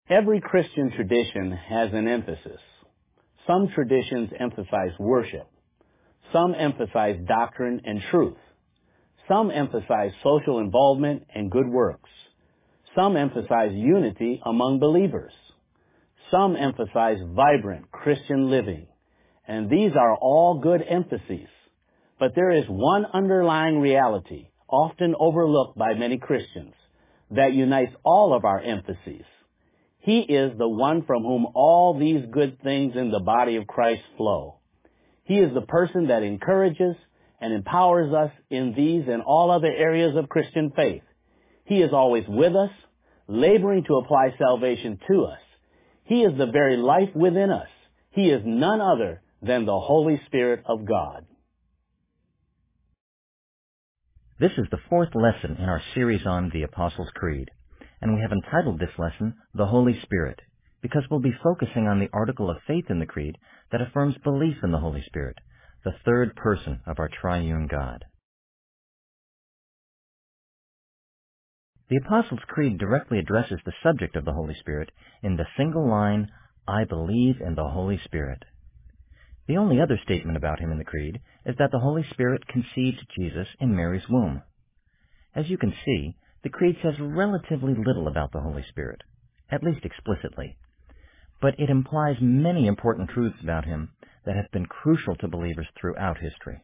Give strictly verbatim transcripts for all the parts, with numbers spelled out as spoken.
Every Christian tradition has an emphasis. Some traditions emphasize worship. Some emphasize doctrine and truth. Some emphasize social involvement and good works. Some emphasize unity among believers. Some emphasize vibrant Christian living. And these are all good emphases. But there is one underlying reality, often overlooked by many Christians, that unites all of our emphases. He is the one from whom all these good things in the body of Christ flow. He is the person that encourages and empowers us in these and all other areas of Christian faith. He is always with us, laboring to apply salvation to us. He is the very life within us. He is none other than the Holy Spirit of God. This is the fourth lesson in our series on the Apostles' Creed, and we have entitled this lesson, The Holy Spirit, because we'll be focusing on the article of faith in the Creed that affirms belief in the Holy Spirit, the third person of our triune God. The Apostles' Creed directly addresses the subject of the Holy Spirit in the single line, I believe in the Holy Spirit. The only other statement about him in the Creed is that the Holy Spirit conceived Jesus in Mary's womb. As you can see, the Creed says relatively little about the Holy Spirit, at least explicitly, but it implies many important truths about him that have been crucial to believers throughout history.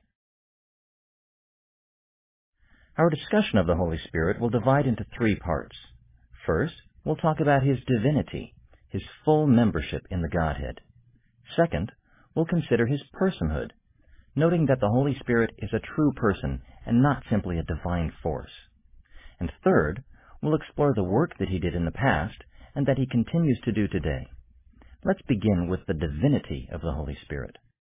Our discussion of the Holy Spirit will divide into three parts. First, we'll talk about his divinity, his full membership in the Godhead. Second, we'll consider his personhood, noting that the Holy Spirit is a true person and not simply a divine force. And third, we'll explore the work that he did in the past and that he continues to do today. Let's begin with the divinity of the Holy Spirit.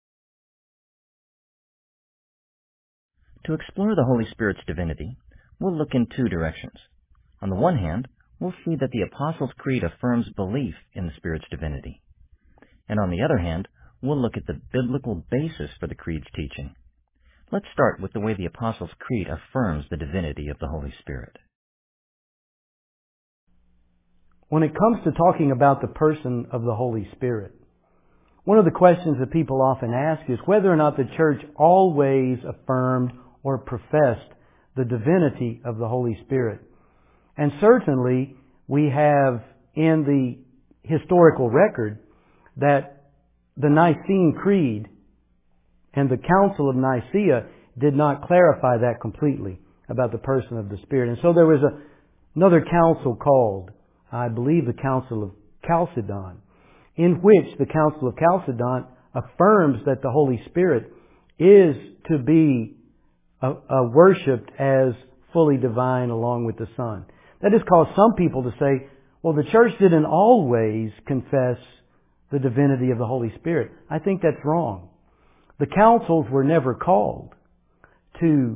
To explore the Holy Spirit's divinity, we'll look in two directions. On the one hand, we'll see that the Apostles' Creed affirms belief in the Spirit's divinity. And on the other hand, we'll look at the biblical basis for the Creed's teaching. Let's start with the way the Apostles' Creed affirms the divinity of the Holy Spirit. When it comes to talking about the person of the Holy Spirit, one of the questions that people often ask is whether or not the church always affirmed or professed the divinity of the Holy Spirit. And certainly we have in the historical record that the Nicene Creed and the Council of Nicaea did not clarify that completely about the person of the Spirit. And so there was a, another council called, I believe, the Council of Chalcedon, in which the Council of Chalcedon affirms that the Holy Spirit is to be uh, uh, worshipped as fully divine along with the Son. That has caused some people to say, well, the church didn't always confess the divinity of the Holy Spirit. I think that's wrong. The councils were never called to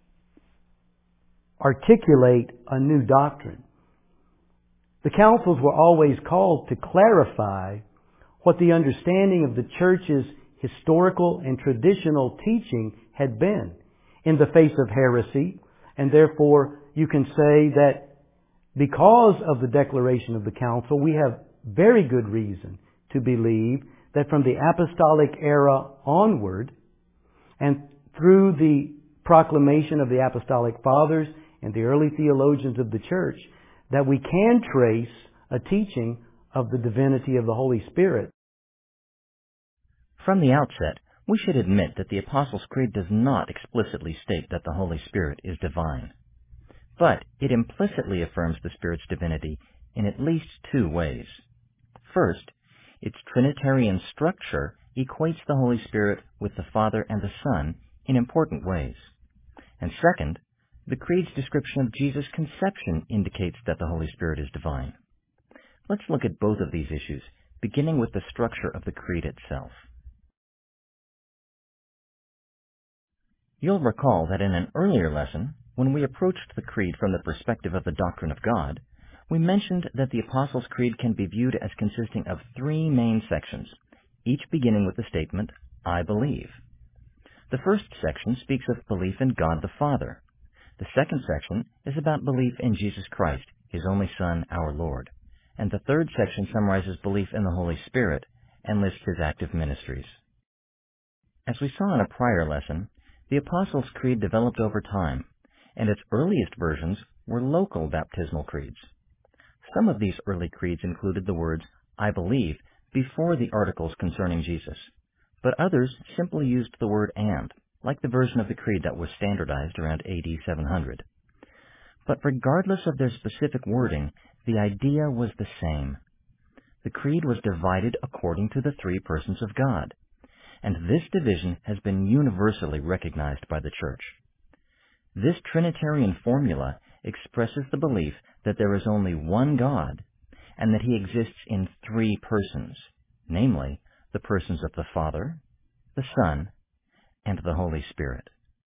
articulate a new doctrine. The councils were always called to clarify what the understanding of the church's historical and traditional teaching had been in the face of heresy. And therefore, you can say that because of the declaration of the council, we have very good reason to believe that from the apostolic era onward and through the proclamation of the apostolic fathers and the early theologians of the church, that we can trace a teaching of the divinity of the Holy Spirit. From the outset, we should admit that the Apostles' Creed does not explicitly state that the Holy Spirit is divine. But it implicitly affirms the Spirit's divinity in at least two ways. First, its Trinitarian structure equates the Holy Spirit with the Father and the Son in important ways. And second, the Creed's description of Jesus' conception indicates that the Holy Spirit is divine. Let's look at both of these issues, beginning with the structure of the Creed itself. You'll recall that in an earlier lesson, when we approached the Creed from the perspective of the doctrine of God, we mentioned that the Apostles' Creed can be viewed as consisting of three main sections, each beginning with the statement, I believe. The first section speaks of belief in God the Father. The second section is about belief in Jesus Christ, His only Son, our Lord. and the third section summarizes belief in the Holy Spirit and lists his active ministries. As we saw in a prior lesson, the Apostles' Creed developed over time, and its earliest versions were local baptismal creeds. Some of these early creeds included the words, "I believe," before the articles concerning Jesus, but others simply used the word "and," like the version of the creed that was standardized around A D seven hundred. But regardless of their specific wording, the idea was the same. The creed was divided according to the three persons of God, and this division has been universally recognized by the Church. This Trinitarian formula expresses the belief that there is only one God, and that he exists in three persons, namely, the persons of the Father, the Son, and the Holy Spirit.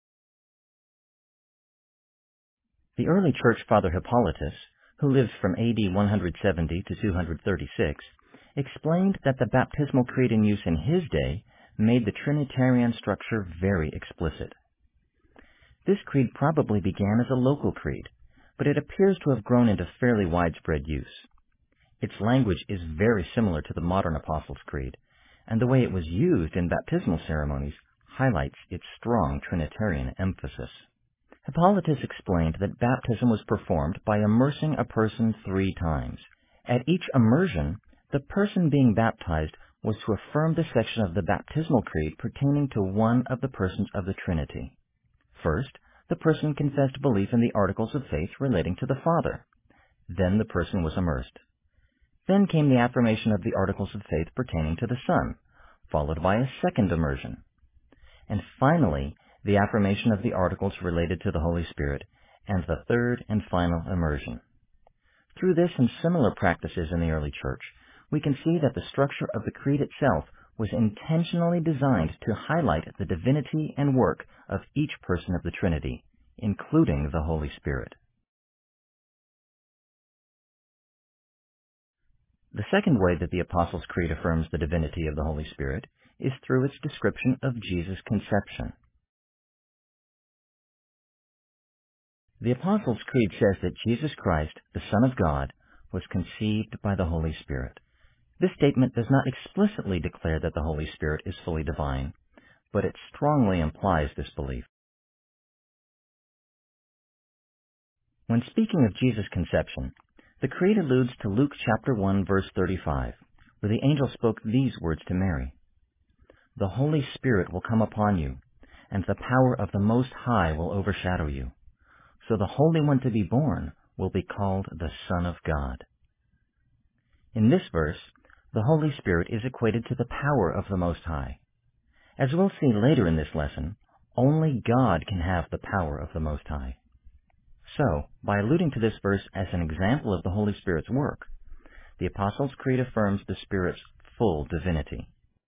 The early Church Father Hippolytus, who lived from A D one hundred seventy to two hundred thirty-six, explained that the baptismal creed in use in his day made the Trinitarian structure very explicit. This creed probably began as a local creed, but it appears to have grown into fairly widespread use. Its language is very similar to the modern Apostles' Creed, and the way it was used in baptismal ceremonies highlights its strong Trinitarian emphasis. Hippolytus explained that baptism was performed by immersing a person three times. At each immersion, the person being baptized was to affirm the section of the baptismal creed pertaining to one of the persons of the Trinity. First, the person confessed belief in the articles of faith relating to the Father. Then the person was immersed. Then came the affirmation of the articles of faith pertaining to the Son, followed by a second immersion. And finally, the affirmation of the articles related to the Holy Spirit, and the third and final immersion. Through this and similar practices in the early Church, we can see that the structure of the Creed itself was intentionally designed to highlight the divinity and work of each person of the Trinity, including the Holy Spirit. The second way that the Apostles' Creed affirms the divinity of the Holy Spirit is through its description of Jesus' conception. The Apostles' Creed says that Jesus Christ, the Son of God, was conceived by the Holy Spirit. This statement does not explicitly declare that the Holy Spirit is fully divine, but it strongly implies this belief. When speaking of Jesus' conception, the Creed alludes to Luke chapter one, verse thirty-five, where the angel spoke these words to Mary: "The Holy Spirit will come upon you, and the power of the Most High will overshadow you. So the Holy One to be born will be called the Son of God." In this verse, the Holy Spirit is equated to the power of the Most High. As we'll see later in this lesson, only God can have the power of the Most High. So, by alluding to this verse as an example of the Holy Spirit's work, the Apostles' Creed affirms the Spirit's full divinity.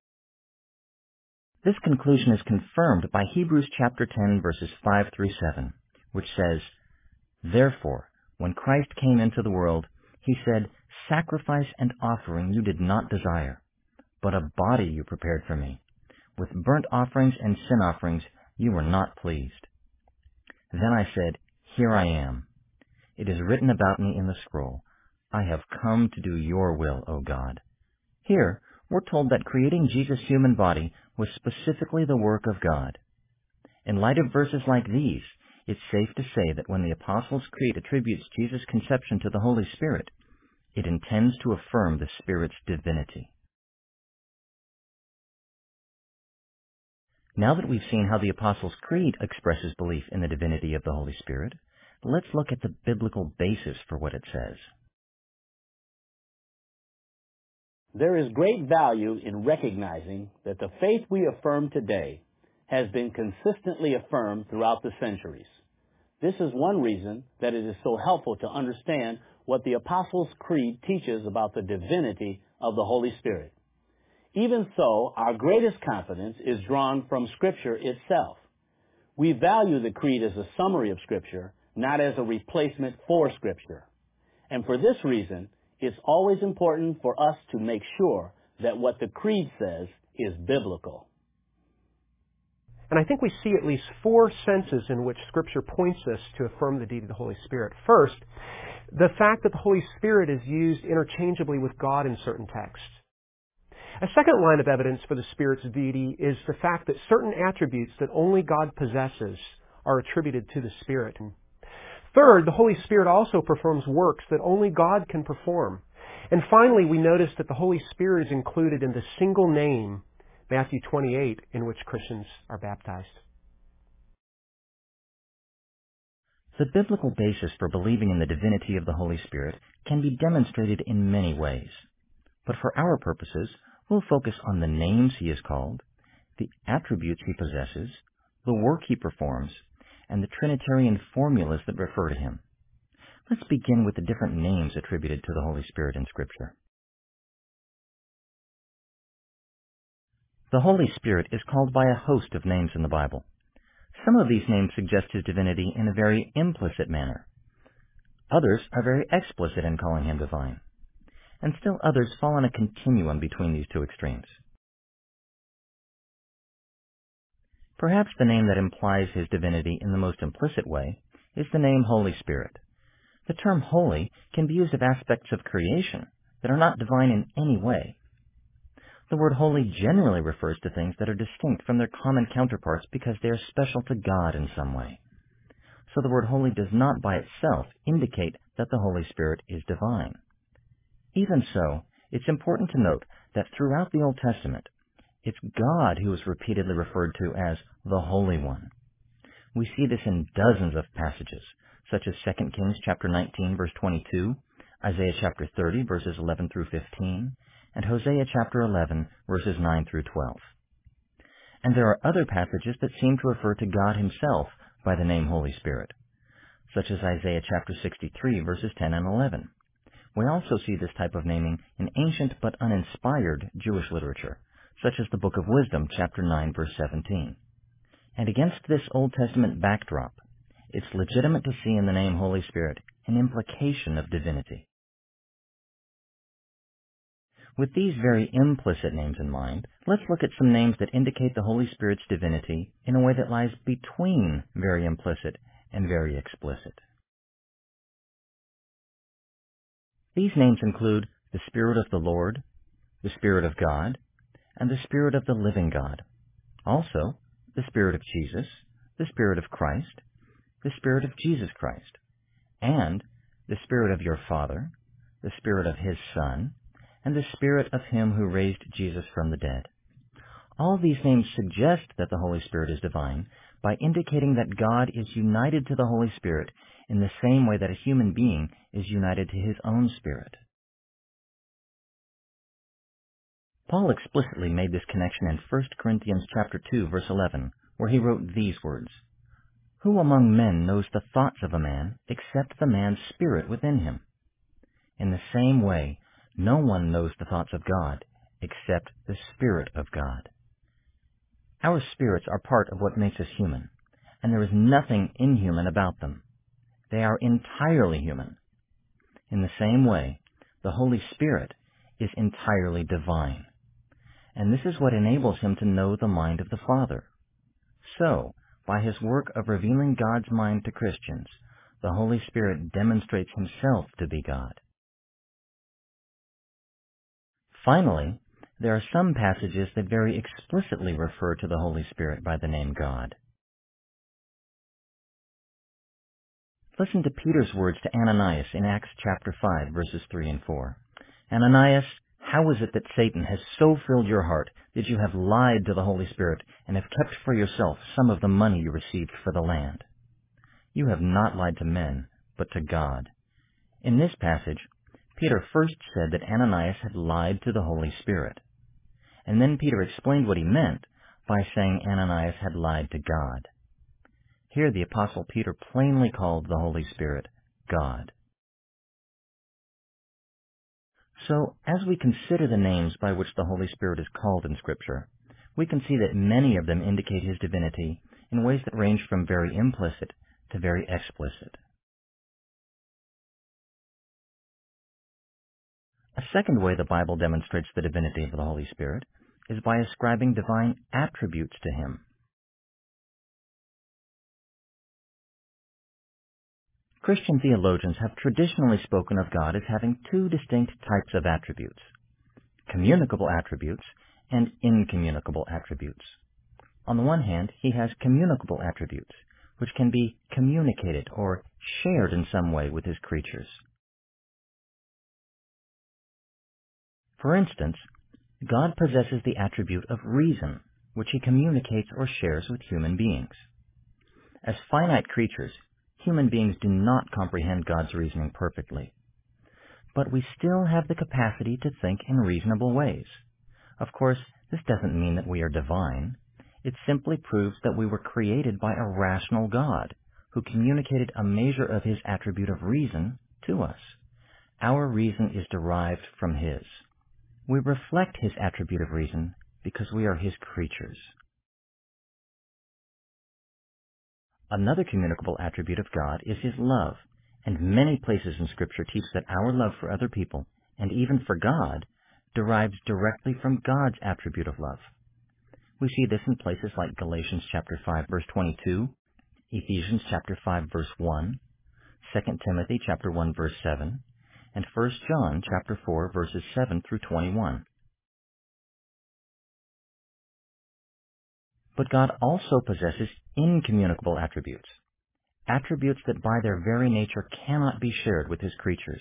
This conclusion is confirmed by Hebrews chapter ten, verses five through seven, which says, "Therefore, when Christ came into the world, he said, 'Sacrifice and offering you did not desire, but a body you prepared for me. With burnt offerings and sin offerings you were not pleased.' Then I said, 'Here I am. It is written about me in the scroll, I have come to do your will, O God.'" Here, we're told that creating Jesus' human body was specifically the work of God. In light of verses like these, it's safe to say that when the Apostles' Creed attributes Jesus' conception to the Holy Spirit, it intends to affirm the Spirit's divinity. Now that we've seen how the Apostles' Creed expresses belief in the divinity of the Holy Spirit, let's look at the biblical basis for what it says. There is great value in recognizing that the faith we affirm today has been consistently affirmed throughout the centuries. This is one reason that it is so helpful to understand what the Apostles' Creed teaches about the divinity of the Holy Spirit. Even so, our greatest confidence is drawn from Scripture itself. We value the Creed as a summary of Scripture, not as a replacement for Scripture. And for this reason, it's always important for us to make sure that what the Creed says is biblical. And I think we see at least four senses in which Scripture points us to affirm the deity of the Holy Spirit. First, the fact that the Holy Spirit is used interchangeably with God in certain texts. A second line of evidence for the Spirit's deity is the fact that certain attributes that only God possesses are attributed to the Spirit. Third, the Holy Spirit also performs works that only God can perform. And finally, we notice that the Holy Spirit is included in the single name, Matthew twenty-eight, in which Christians are baptized. The biblical basis for believing in the divinity of the Holy Spirit can be demonstrated in many ways. But for our purposes, we'll focus on the names he is called, the attributes he possesses, the work he performs, and the Trinitarian formulas that refer to him. Let's begin with the different names attributed to the Holy Spirit in Scripture. The Holy Spirit is called by a host of names in the Bible. Some of these names suggest his divinity in a very implicit manner. Others are very explicit in calling him divine. And still others fall on a continuum between these two extremes. Perhaps the name that implies his divinity in the most implicit way is the name Holy Spirit. The term holy can be used of aspects of creation that are not divine in any way. The word holy generally refers to things that are distinct from their common counterparts because they are special to God in some way. So the word holy does not by itself indicate that the Holy Spirit is divine. Even so, it's important to note that throughout the Old Testament, it's God who is repeatedly referred to as the Holy One. We see this in dozens of passages, such as Second Kings chapter nineteen, verse twenty-two, Isaiah chapter thirty, verses eleven through fifteen, and Hosea chapter eleven, verses nine through twelve. And there are other passages that seem to refer to God himself by the name Holy Spirit, such as Isaiah chapter sixty-three, verses ten and eleven. We also see this type of naming in ancient but uninspired Jewish literature, such as the Book of Wisdom, chapter nine, verse seventeen. And against this Old Testament backdrop, it's legitimate to see in the name Holy Spirit an implication of divinity. With these very implicit names in mind, let's look at some names that indicate the Holy Spirit's divinity in a way that lies between very implicit and very explicit. These names include the Spirit of the Lord, the Spirit of God, and the Spirit of the living God. Also, the Spirit of Jesus, the Spirit of Christ, the Spirit of Jesus Christ, and the Spirit of your Father, the Spirit of his Son, and the Spirit of him who raised Jesus from the dead. All these names suggest that the Holy Spirit is divine by indicating that God is united to the Holy Spirit in the same way that a human being is united to his own spirit. Paul explicitly made this connection in First Corinthians chapter two, verse eleven, where he wrote these words, "Who among men knows the thoughts of a man except the man's spirit within him? In the same way, no one knows the thoughts of God except the Spirit of God." Our spirits are part of what makes us human, and there is nothing inhuman about them. They are entirely human. In the same way, the Holy Spirit is entirely divine, and this is what enables him to know the mind of the Father. So, by his work of revealing God's mind to Christians, the Holy Spirit demonstrates himself to be God. Finally, there are some passages that very explicitly refer to the Holy Spirit by the name God. Listen to Peter's words to Ananias in Acts chapter five, verses three and four. "Ananias, how is it that Satan has so filled your heart that you have lied to the Holy Spirit and have kept for yourself some of the money you received for the land? You have not lied to men, but to God." In this passage, Peter first said that Ananias had lied to the Holy Spirit. And then Peter explained what he meant by saying Ananias had lied to God. Here the Apostle Peter plainly called the Holy Spirit God. So, as we consider the names by which the Holy Spirit is called in Scripture, we can see that many of them indicate his divinity in ways that range from very implicit to very explicit. A second way the Bible demonstrates the divinity of the Holy Spirit is by ascribing divine attributes to him. Christian theologians have traditionally spoken of God as having two distinct types of attributes: communicable attributes and incommunicable attributes. On the one hand, he has communicable attributes, which can be communicated or shared in some way with his creatures. For instance, God possesses the attribute of reason, which he communicates or shares with human beings. As finite creatures, human beings do not comprehend God's reasoning perfectly. But we still have the capacity to think in reasonable ways. Of course, this doesn't mean that we are divine. It simply proves that we were created by a rational God, who communicated a measure of his attribute of reason to us. Our reason is derived from his. We reflect his attribute of reason because we are his creatures. Another communicable attribute of God is his love, and many places in Scripture teach that our love for other people, and even for God, derives directly from God's attribute of love. We see this in places like Galatians chapter five, verse twenty-two, Ephesians chapter five, verse one, Second Timothy chapter one, verse seven, and First John chapter four, verses seven through twenty-one. But God also possesses incommunicable attributes, attributes that by their very nature cannot be shared with his creatures.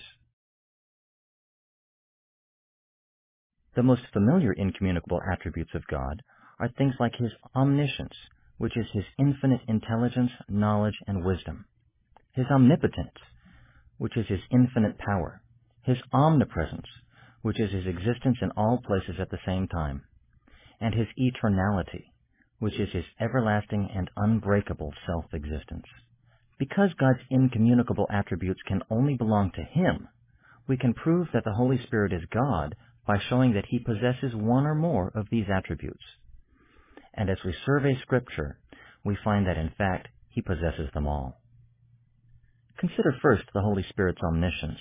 The most familiar incommunicable attributes of God are things like his omniscience, which is his infinite intelligence, knowledge, and wisdom, his omnipotence, which is his infinite power, his omnipresence, which is his existence in all places at the same time, and his eternality, which is his everlasting and unbreakable self-existence. Because God's incommunicable attributes can only belong to him, we can prove that the Holy Spirit is God by showing that he possesses one or more of these attributes. And as we survey Scripture, we find that in fact he possesses them all. Consider first the Holy Spirit's omniscience.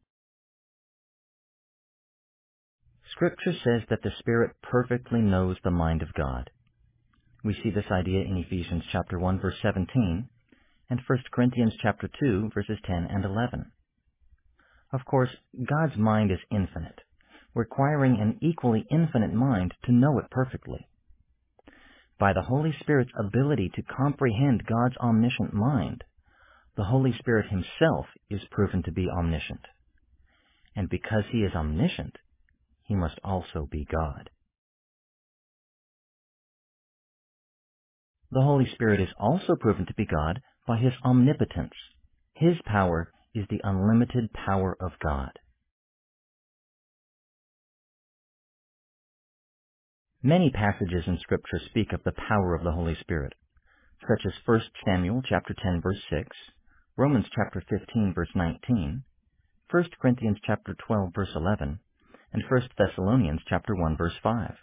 Scripture says that the Spirit perfectly knows the mind of God. We see this idea in Ephesians chapter one, verse seventeen, and First Corinthians chapter two, verses ten and eleven. Of course, God's mind is infinite, requiring an equally infinite mind to know it perfectly. By the Holy Spirit's ability to comprehend God's omniscient mind, the Holy Spirit himself is proven to be omniscient. And because he is omniscient, he must also be God. The Holy Spirit is also proven to be God by his omnipotence. His power is the unlimited power of God. Many passages in Scripture speak of the power of the Holy Spirit, such as First Samuel chapter ten, verse six, Romans chapter fifteen, verse nineteen, First Corinthians chapter twelve, verse eleven, and First Thessalonians chapter one, verse five.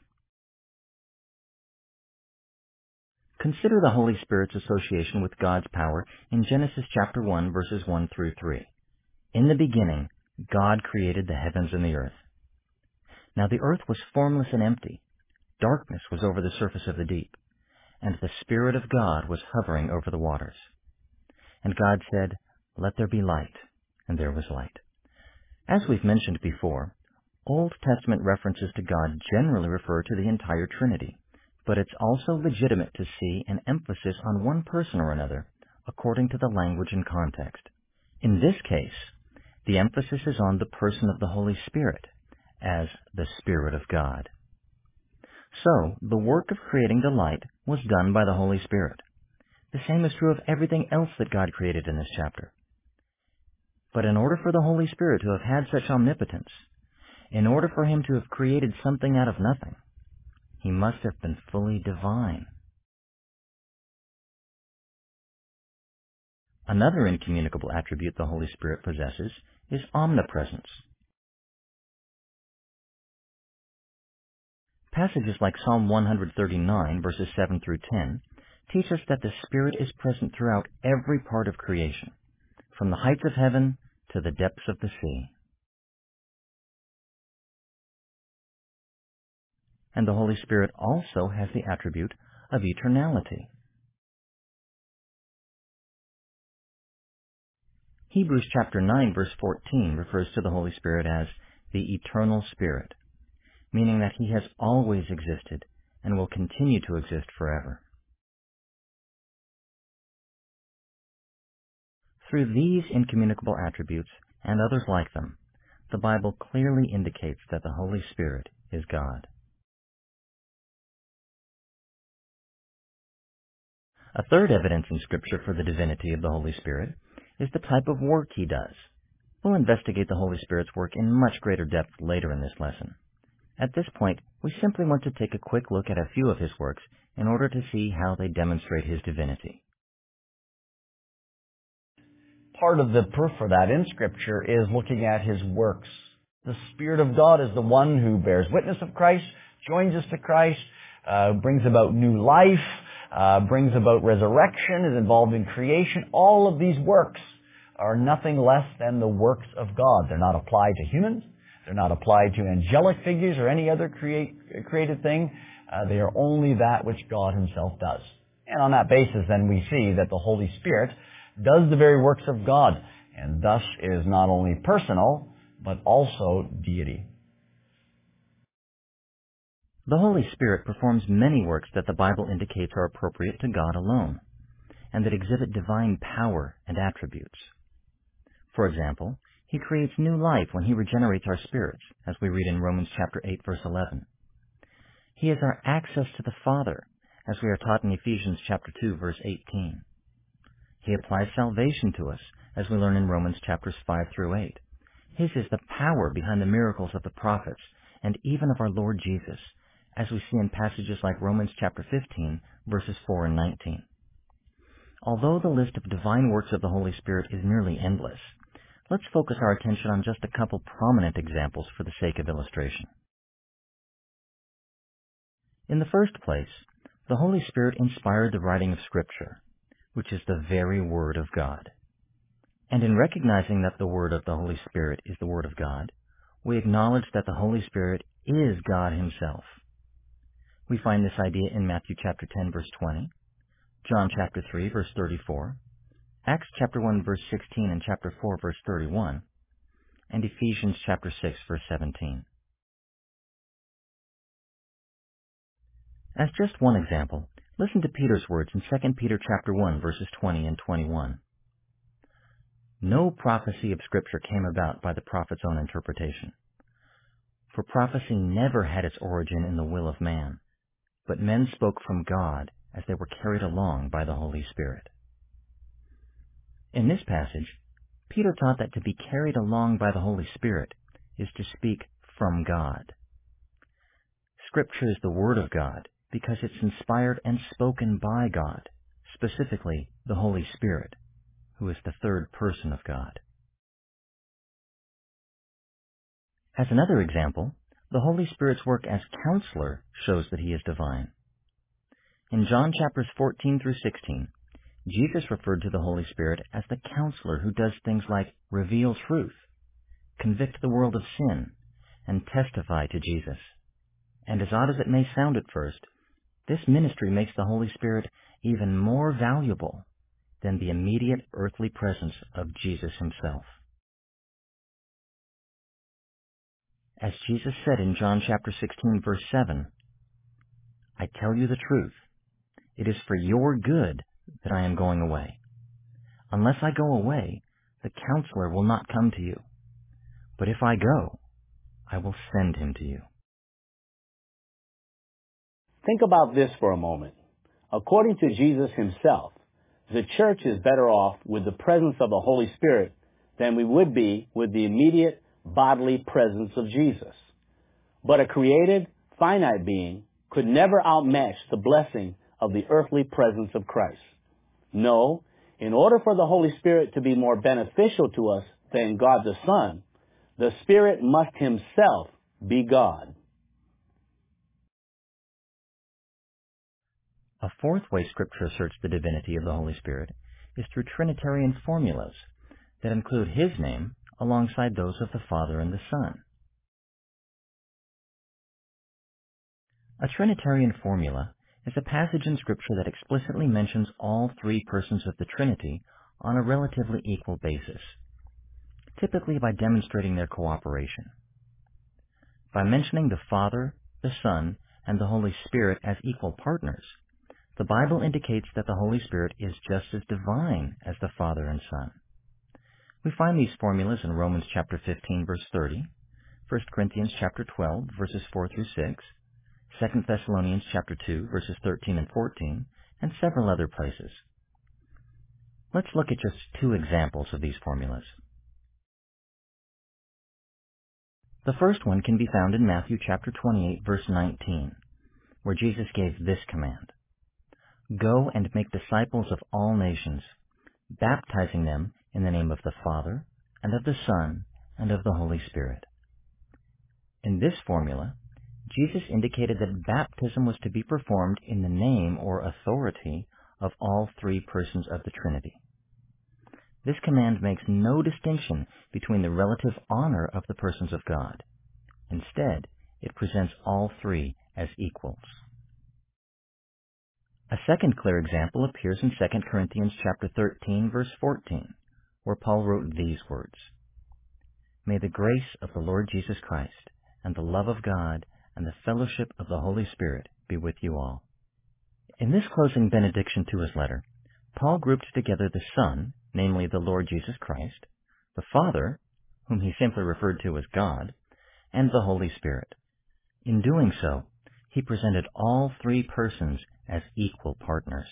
Consider the Holy Spirit's association with God's power in Genesis chapter one, verses one through three. In the beginning, God created the heavens and the earth. Now the earth was formless and empty. Darkness was over the surface of the deep, and the Spirit of God was hovering over the waters. And God said, "Let there be light," and there was light. As we've mentioned before, Old Testament references to God generally refer to the entire Trinity, but it's also legitimate to see an emphasis on one person or another, according to the language and context. In this case, the emphasis is on the person of the Holy Spirit, as the Spirit of God. So, the work of creating the light was done by the Holy Spirit. The same is true of everything else that God created in this chapter. But in order for the Holy Spirit to have had such omnipotence, in order for him to have created something out of nothing, he must have been fully divine. Another incommunicable attribute the Holy Spirit possesses is omnipresence. Passages like Psalm one thirty-nine, verses seven through ten, teach us that the Spirit is present throughout every part of creation, from the heights of heaven to the depths of the sea. And the Holy Spirit also has the attribute of eternality. Hebrews chapter nine verse fourteen refers to the Holy Spirit as the eternal Spirit, meaning that he has always existed and will continue to exist forever. Through these incommunicable attributes and others like them, the Bible clearly indicates that the Holy Spirit is God. A third evidence in Scripture for the divinity of the Holy Spirit is the type of work he does. We'll investigate the Holy Spirit's work in much greater depth later in this lesson. At this point, we simply want to take a quick look at a few of his works in order to see how they demonstrate his divinity. Part of the proof for that in Scripture is looking at his works. The Spirit of God is the one who bears witness of Christ, joins us to Christ, uh, brings about new life, uh, brings about resurrection, is involved in creation. All of these works are nothing less than the works of God. They're not applied to humans. They're not applied to angelic figures or any other create, created thing. Uh, they are only that which God himself does. And on that basis, then, we see that the Holy Spirit does the very works of God, and thus is not only personal, but also deity. The Holy Spirit performs many works that the Bible indicates are appropriate to God alone, and that exhibit divine power and attributes. For example, he creates new life when he regenerates our spirits, as we read in Romans chapter eight, verse eleven. He is our access to the Father, as we are taught in Ephesians chapter two, verse eighteen. He applies salvation to us, as we learn in Romans chapters five through eight. His is the power behind the miracles of the prophets, and even of our Lord Jesus, as we see in passages like Romans chapter fifteen, verses four and nineteen. Although the list of divine works of the Holy Spirit is nearly endless, let's focus our attention on just a couple prominent examples for the sake of illustration. In the first place, the Holy Spirit inspired the writing of Scripture, which is the very Word of God. And in recognizing that the Word of the Holy Spirit is the Word of God, we acknowledge that the Holy Spirit is God himself. We find this idea in Matthew chapter ten, verse twenty, John chapter three, verse thirty-four, Acts chapter one, verse sixteen, and chapter four, verse thirty-one, and Ephesians chapter six, verse seventeen. As just one example, listen to Peter's words in Second Peter chapter one, verses twenty and twenty-one. No prophecy of Scripture came about by the prophet's own interpretation. For prophecy never had its origin in the will of man, but men spoke from God as they were carried along by the Holy Spirit. In this passage, Peter taught that to be carried along by the Holy Spirit is to speak from God. Scripture is the Word of God because it's inspired and spoken by God, specifically the Holy Spirit, who is the third person of God. As another example, the Holy Spirit's work as counselor shows that he is divine. In John chapters fourteen through sixteen, Jesus referred to the Holy Spirit as the counselor who does things like reveal truth, convict the world of sin, and testify to Jesus. And as odd as it may sound at first, this ministry makes the Holy Spirit even more valuable than the immediate earthly presence of Jesus himself. As Jesus said in John chapter sixteen, verse seven, I tell you the truth, it is for your good that I am going away. Unless I go away, the counselor will not come to you. But if I go, I will send him to you. Think about this for a moment. According to Jesus himself, the church is better off with the presence of the Holy Spirit than we would be with the immediate bodily presence of Jesus. But a created, finite being could never outmatch the blessing of the earthly presence of Christ. No, in order for the Holy Spirit to be more beneficial to us than God the Son, the Spirit must himself be God. A fourth way Scripture asserts the divinity of the Holy Spirit is through Trinitarian formulas that include his name alongside those of the Father and the Son. A Trinitarian formula is a passage in Scripture that explicitly mentions all three persons of the Trinity on a relatively equal basis, typically by demonstrating their cooperation. By mentioning the Father, the Son, and the Holy Spirit as equal partners, the Bible indicates that the Holy Spirit is just as divine as the Father and Son. We find these formulas in Romans chapter fifteen, verse thirty, First Corinthians chapter twelve, verses four through six, Second Thessalonians chapter two, verses thirteen and fourteen, and several other places. Let's look at just two examples of these formulas. The first one can be found in Matthew chapter twenty-eight, verse nineteen, where Jesus gave this command: "Go and make disciples of all nations, baptizing them in the name of the Father, and of the Son, and of the Holy Spirit." In this formula, Jesus indicated that baptism was to be performed in the name or authority of all three persons of the Trinity. This command makes no distinction between the relative honor of the persons of God. Instead, it presents all three as equals. A second clear example appears in Second Corinthians chapter thirteen, verse fourteen, where Paul wrote these words: "May the grace of the Lord Jesus Christ, and the love of God, and the fellowship of the Holy Spirit be with you all." In this closing benediction to his letter, Paul grouped together the Son, namely the Lord Jesus Christ, the Father, whom he simply referred to as God, and the Holy Spirit. In doing so, he presented all three persons as equal partners.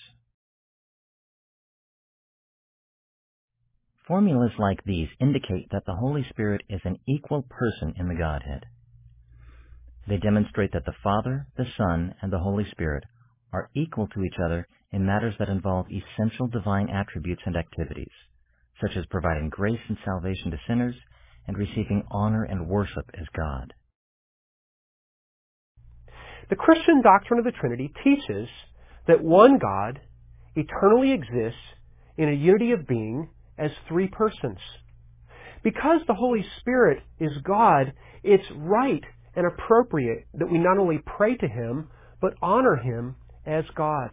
Formulas like these indicate that the Holy Spirit is an equal person in the Godhead. They demonstrate that the Father, the Son, and the Holy Spirit are equal to each other in matters that involve essential divine attributes and activities, such as providing grace and salvation to sinners and receiving honor and worship as God. The Christian doctrine of the Trinity teaches that one God eternally exists in a unity of being as three persons. Because the Holy Spirit is God, it's right and appropriate that we not only pray to Him, but honor Him as God.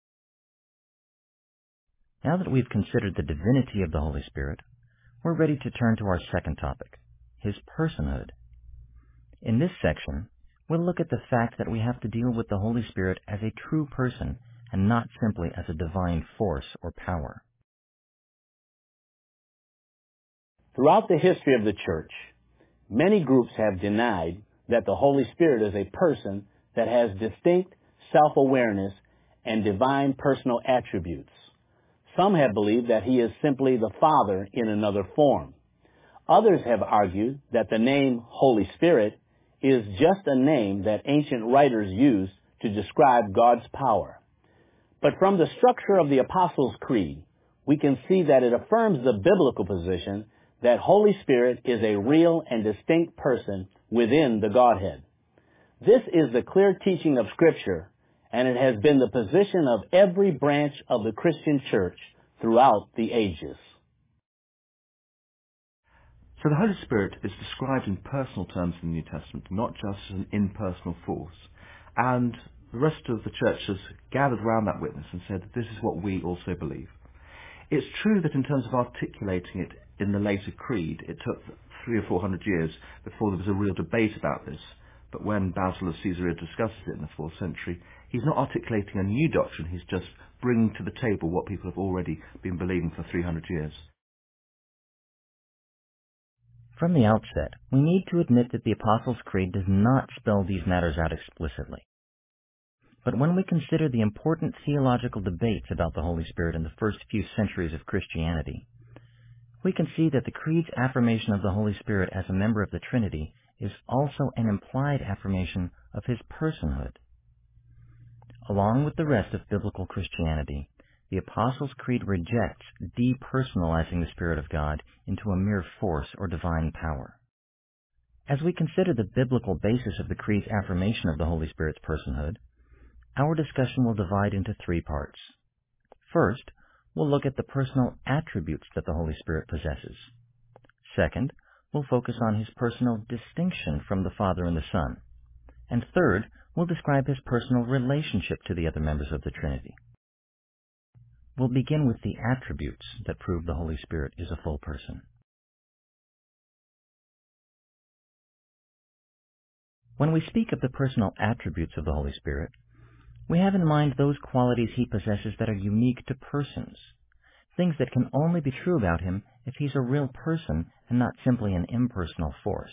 Now that we've considered the divinity of the Holy Spirit, we're ready to turn to our second topic, His personhood. In this section, we'll look at the fact that we have to deal with the Holy Spirit as a true person and not simply as a divine force or power. Throughout the history of the Church, many groups have denied that the Holy Spirit is a person that has distinct self-awareness and divine personal attributes. Some have believed that He is simply the Father in another form. Others have argued that the name Holy Spirit is just a name that ancient writers used to describe God's power. But from the structure of the Apostles' Creed, we can see that it affirms the biblical position that Holy Spirit is a real and distinct person within the Godhead. This is the clear teaching of Scripture, and it has been the position of every branch of the Christian church throughout the ages. So the Holy Spirit is described in personal terms in the New Testament, not just as an impersonal force. And the rest of the church has gathered around that witness and said, this is what we also believe. It's true that in terms of articulating it in the later creed, it took three or four hundred years before there was a real debate about this. But when Basil of Caesarea discusses it in the fourth century, he's not articulating a new doctrine, he's just bringing to the table what people have already been believing for three hundred years. From the outset, we need to admit that the Apostles' Creed does not spell these matters out explicitly. But when we consider the important theological debates about the Holy Spirit in the first few centuries of Christianity, we can see that the Creed's affirmation of the Holy Spirit as a member of the Trinity is also an implied affirmation of His personhood. Along with the rest of biblical Christianity, the Apostles' Creed rejects depersonalizing the Spirit of God into a mere force or divine power. As we consider the biblical basis of the Creed's affirmation of the Holy Spirit's personhood, our discussion will divide into three parts. First, we'll look at the personal attributes that the Holy Spirit possesses. Second, we'll focus on His personal distinction from the Father and the Son. And third, we'll describe His personal relationship to the other members of the Trinity. We'll begin with the attributes that prove the Holy Spirit is a full person. When we speak of the personal attributes of the Holy Spirit, we have in mind those qualities he possesses that are unique to persons, things that can only be true about him if he's a real person and not simply an impersonal force.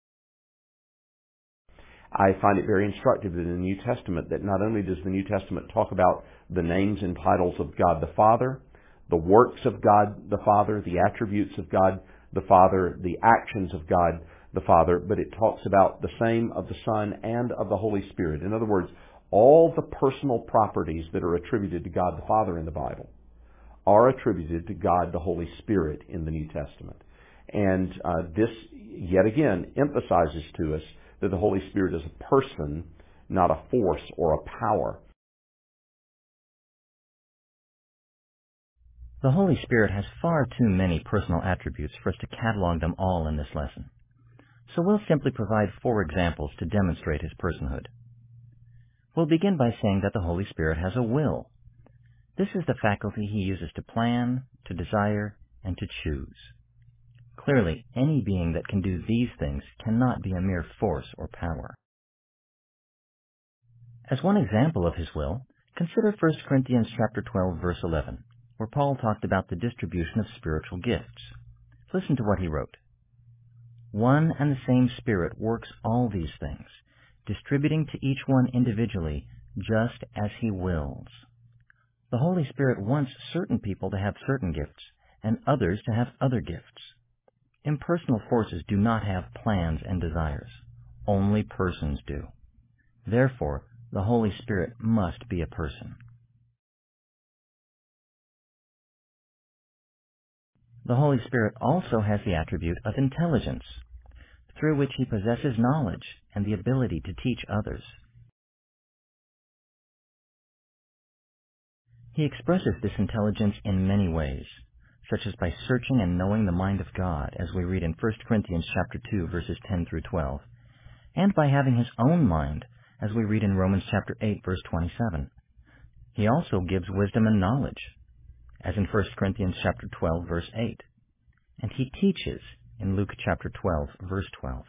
I find it very instructive in the New Testament that not only does the New Testament talk about the names and titles of God the Father, the works of God the Father, the attributes of God the Father, the actions of God the Father, but it talks about the same of the Son and of the Holy Spirit. In other words, all the personal properties that are attributed to God the Father in the Bible are attributed to God the Holy Spirit in the New Testament. And uh, this, yet again, emphasizes to us that the Holy Spirit is a person, not a force or a power. The Holy Spirit has far too many personal attributes for us to catalog them all in this lesson. So we'll simply provide four examples to demonstrate his personhood. We'll begin by saying that the Holy Spirit has a will. This is the faculty he uses to plan, to desire, and to choose. Clearly, any being that can do these things cannot be a mere force or power. As one example of his will, consider First Corinthians chapter twelve, verse eleven, where Paul talked about the distribution of spiritual gifts. Listen to what he wrote. One and the same Spirit works all these things, distributing to each one individually just as he wills. The Holy Spirit wants certain people to have certain gifts and others to have other gifts. Impersonal forces do not have plans and desires. Only persons do. Therefore, the Holy Spirit must be a person. The Holy Spirit also has the attribute of intelligence, through which he possesses knowledge and the ability to teach others. He expresses this intelligence in many ways, such as by searching and knowing the mind of God, as we read in First Corinthians chapter two, verses ten through twelve, and by having his own mind, as we read in Romans chapter eight, verse twenty-seven. He also gives wisdom and knowledge, as in First Corinthians chapter twelve, verse eight, and he teaches in Luke chapter twelve, verse twelve.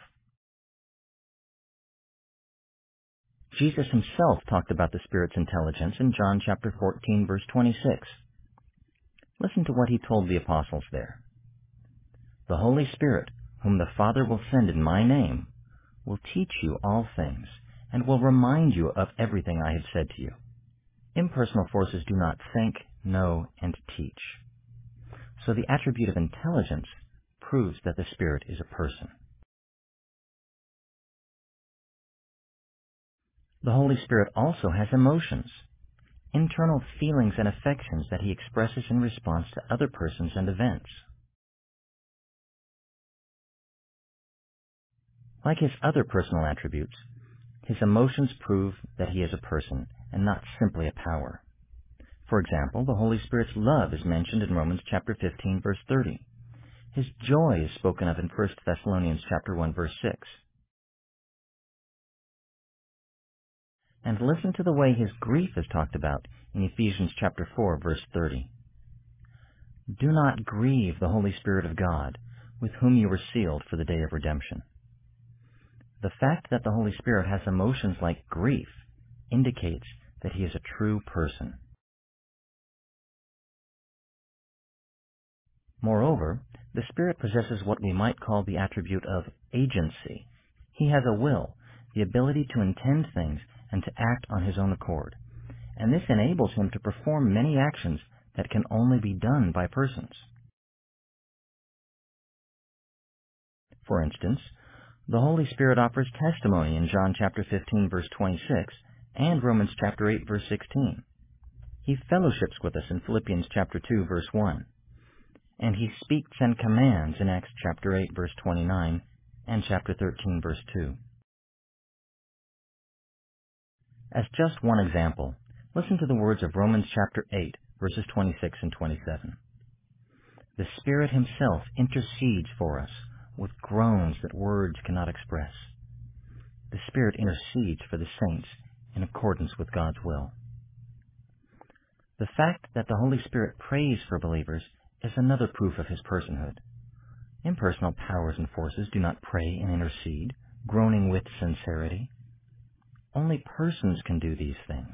Jesus himself talked about the Spirit's intelligence in John chapter fourteen, verse twenty-six. Listen to what he told the apostles there. The Holy Spirit, whom the Father will send in my name, will teach you all things, and will remind you of everything I have said to you. Impersonal forces do not think, know, and teach. So the attribute of intelligence proves that the Spirit is a person. The Holy Spirit also has emotions, internal feelings and affections that he expresses in response to other persons and events. Like his other personal attributes, his emotions prove that he is a person and not simply a power. For example, the Holy Spirit's love is mentioned in Romans chapter fifteen, verse thirty. His joy is spoken of in First Thessalonians chapter one, verse six. And listen to the way his grief is talked about in Ephesians chapter four, verse thirty. Do not grieve the Holy Spirit of God, with whom you were sealed for the day of redemption. The fact that the Holy Spirit has emotions like grief indicates that he is a true person. Moreover, the Spirit possesses what we might call the attribute of agency. He has a will, the ability to intend things and to act on his own accord, and this enables him to perform many actions that can only be done by persons. For instance, the Holy Spirit offers testimony in John chapter fifteen, verse twenty-six, and Romans chapter eight, verse sixteen. He fellowships with us in Philippians chapter two, verse one. And he speaks and commands in Acts chapter eight, verse twenty-nine, and chapter thirteen, verse two. As just one example, listen to the words of Romans chapter eight, verses twenty-six and twenty-seven. The Spirit himself intercedes for us with groans that words cannot express. The Spirit intercedes for the saints in accordance with God's will. The fact that the Holy Spirit prays for believers is another proof of his personhood. Impersonal powers and forces do not pray and intercede, groaning with sincerity. Only persons can do these things.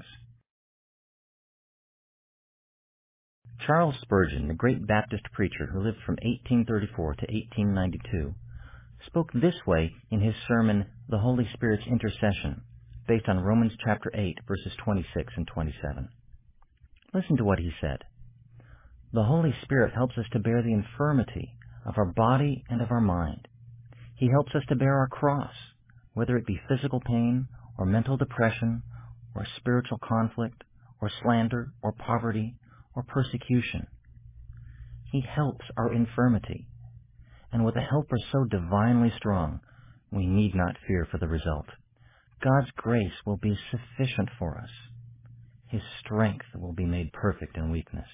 Charles Spurgeon, the great Baptist preacher who lived from eighteen thirty-four to eighteen ninety-two, spoke this way in his sermon, The Holy Spirit's Intercession, based on Romans chapter eight, verses twenty-six and twenty-seven. Listen to what he said. The Holy Spirit helps us to bear the infirmity of our body and of our mind. He helps us to bear our cross, whether it be physical pain or mental depression or spiritual conflict or slander or poverty or persecution. He helps our infirmity, and with a helper so divinely strong, we need not fear for the result. God's grace will be sufficient for us. His strength will be made perfect in weakness.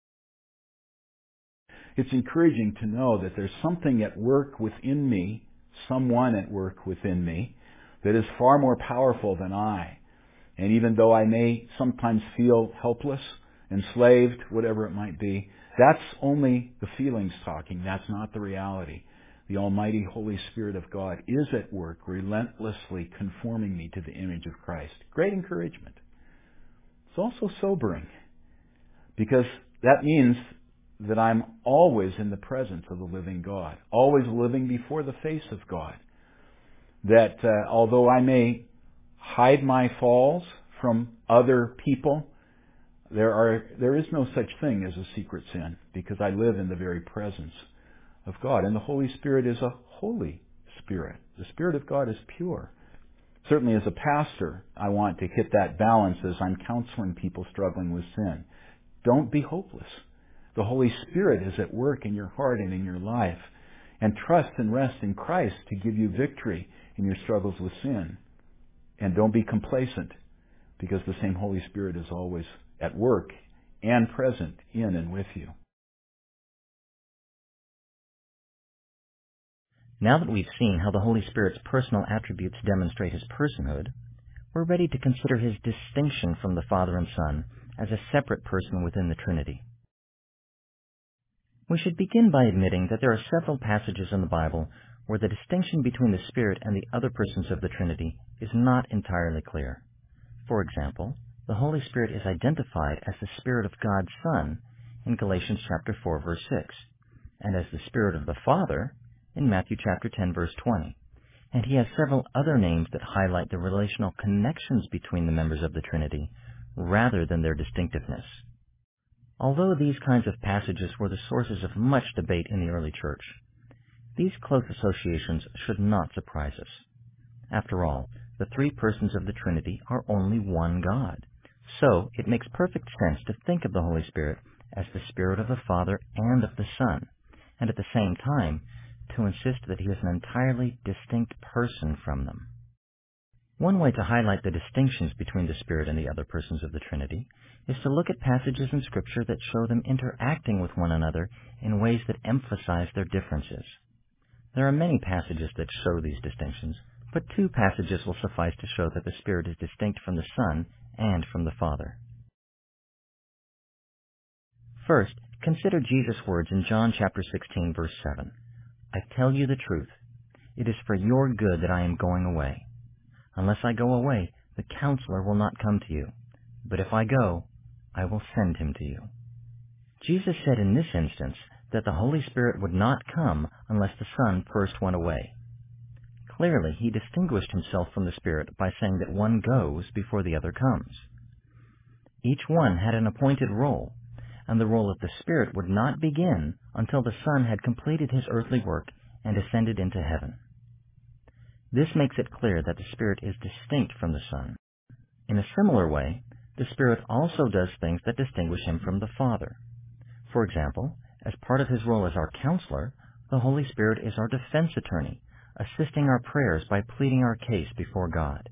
It's encouraging to know that there's something at work within me, someone at work within me, that is far more powerful than I. And even though I may sometimes feel helpless, enslaved, whatever it might be, that's only the feelings talking. That's not the reality. The Almighty Holy Spirit of God is at work, relentlessly conforming me to the image of Christ. Great encouragement. It's also sobering, because that means that I'm always in the presence of the living God, always living before the face of God. That uh, although I may hide my falls from other people, there are there is no such thing as a secret sin, because I live in the very presence of God. And the Holy Spirit is a holy Spirit. The Spirit of God is pure. Certainly as a pastor, I want to hit that balance as I'm counseling people struggling with sin. Don't be hopeless. The Holy Spirit is at work in your heart and in your life. And trust and rest in Christ to give you victory in your struggles with sin. And don't be complacent, because the same Holy Spirit is always at work and present in and with you. Now that we've seen how the Holy Spirit's personal attributes demonstrate his personhood, we're ready to consider his distinction from the Father and Son as a separate person within the Trinity. We should begin by admitting that there are several passages in the Bible where the distinction between the Spirit and the other persons of the Trinity is not entirely clear. For example, the Holy Spirit is identified as the Spirit of God's Son in Galatians chapter four, verse six, and as the Spirit of the Father in Matthew chapter ten, verse twenty. And he has several other names that highlight the relational connections between the members of the Trinity rather than their distinctiveness. Although these kinds of passages were the sources of much debate in the early church, these close associations should not surprise us. After all, the three persons of the Trinity are only one God. So it makes perfect sense to think of the Holy Spirit as the Spirit of the Father and of the Son, and at the same time to insist that he is an entirely distinct person from them. One way to highlight the distinctions between the Spirit and the other persons of the Trinity is to look at passages in Scripture that show them interacting with one another in ways that emphasize their differences. There are many passages that show these distinctions, but two passages will suffice to show that the Spirit is distinct from the Son and from the Father. First, consider Jesus' words in John chapter sixteen, verse seven. I tell you the truth. It is for your good that I am going away. Unless I go away, the Counselor will not come to you. But if I go, I will send him to you. Jesus said in this instance that the Holy Spirit would not come unless the Son first went away. Clearly, he distinguished himself from the Spirit by saying that one goes before the other comes. Each one had an appointed role, and the role of the Spirit would not begin until the Son had completed his earthly work and ascended into heaven. This makes it clear that the Spirit is distinct from the Son. In a similar way, the Spirit also does things that distinguish him from the Father. For example, as part of his role as our counselor, the Holy Spirit is our defense attorney, assisting our prayers by pleading our case before God.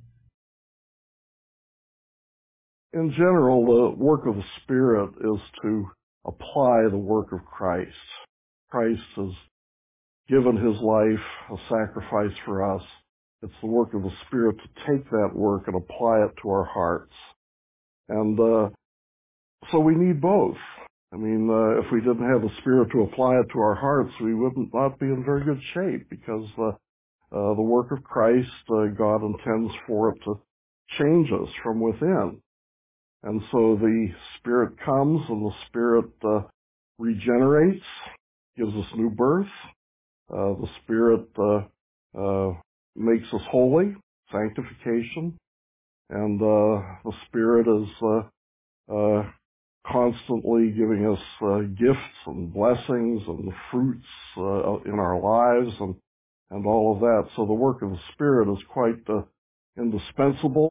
In general, the work of the Spirit is to apply the work of Christ. Christ has given his life a sacrifice for us. It's the work of the Spirit to take that work and apply it to our hearts. And uh, so we need both. I mean, uh, if we didn't have the Spirit to apply it to our hearts, we would not be in very good shape, because uh, uh, the work of Christ, uh, God intends for it to change us from within. And so the Spirit comes and the Spirit uh, regenerates, gives us new birth. Uh, the Spirit uh, uh, makes us holy, sanctification. And uh, the Spirit is uh, uh, constantly giving us uh, gifts and blessings and fruits uh, in our lives and, and all of that. So the work of the Spirit is quite uh, indispensable.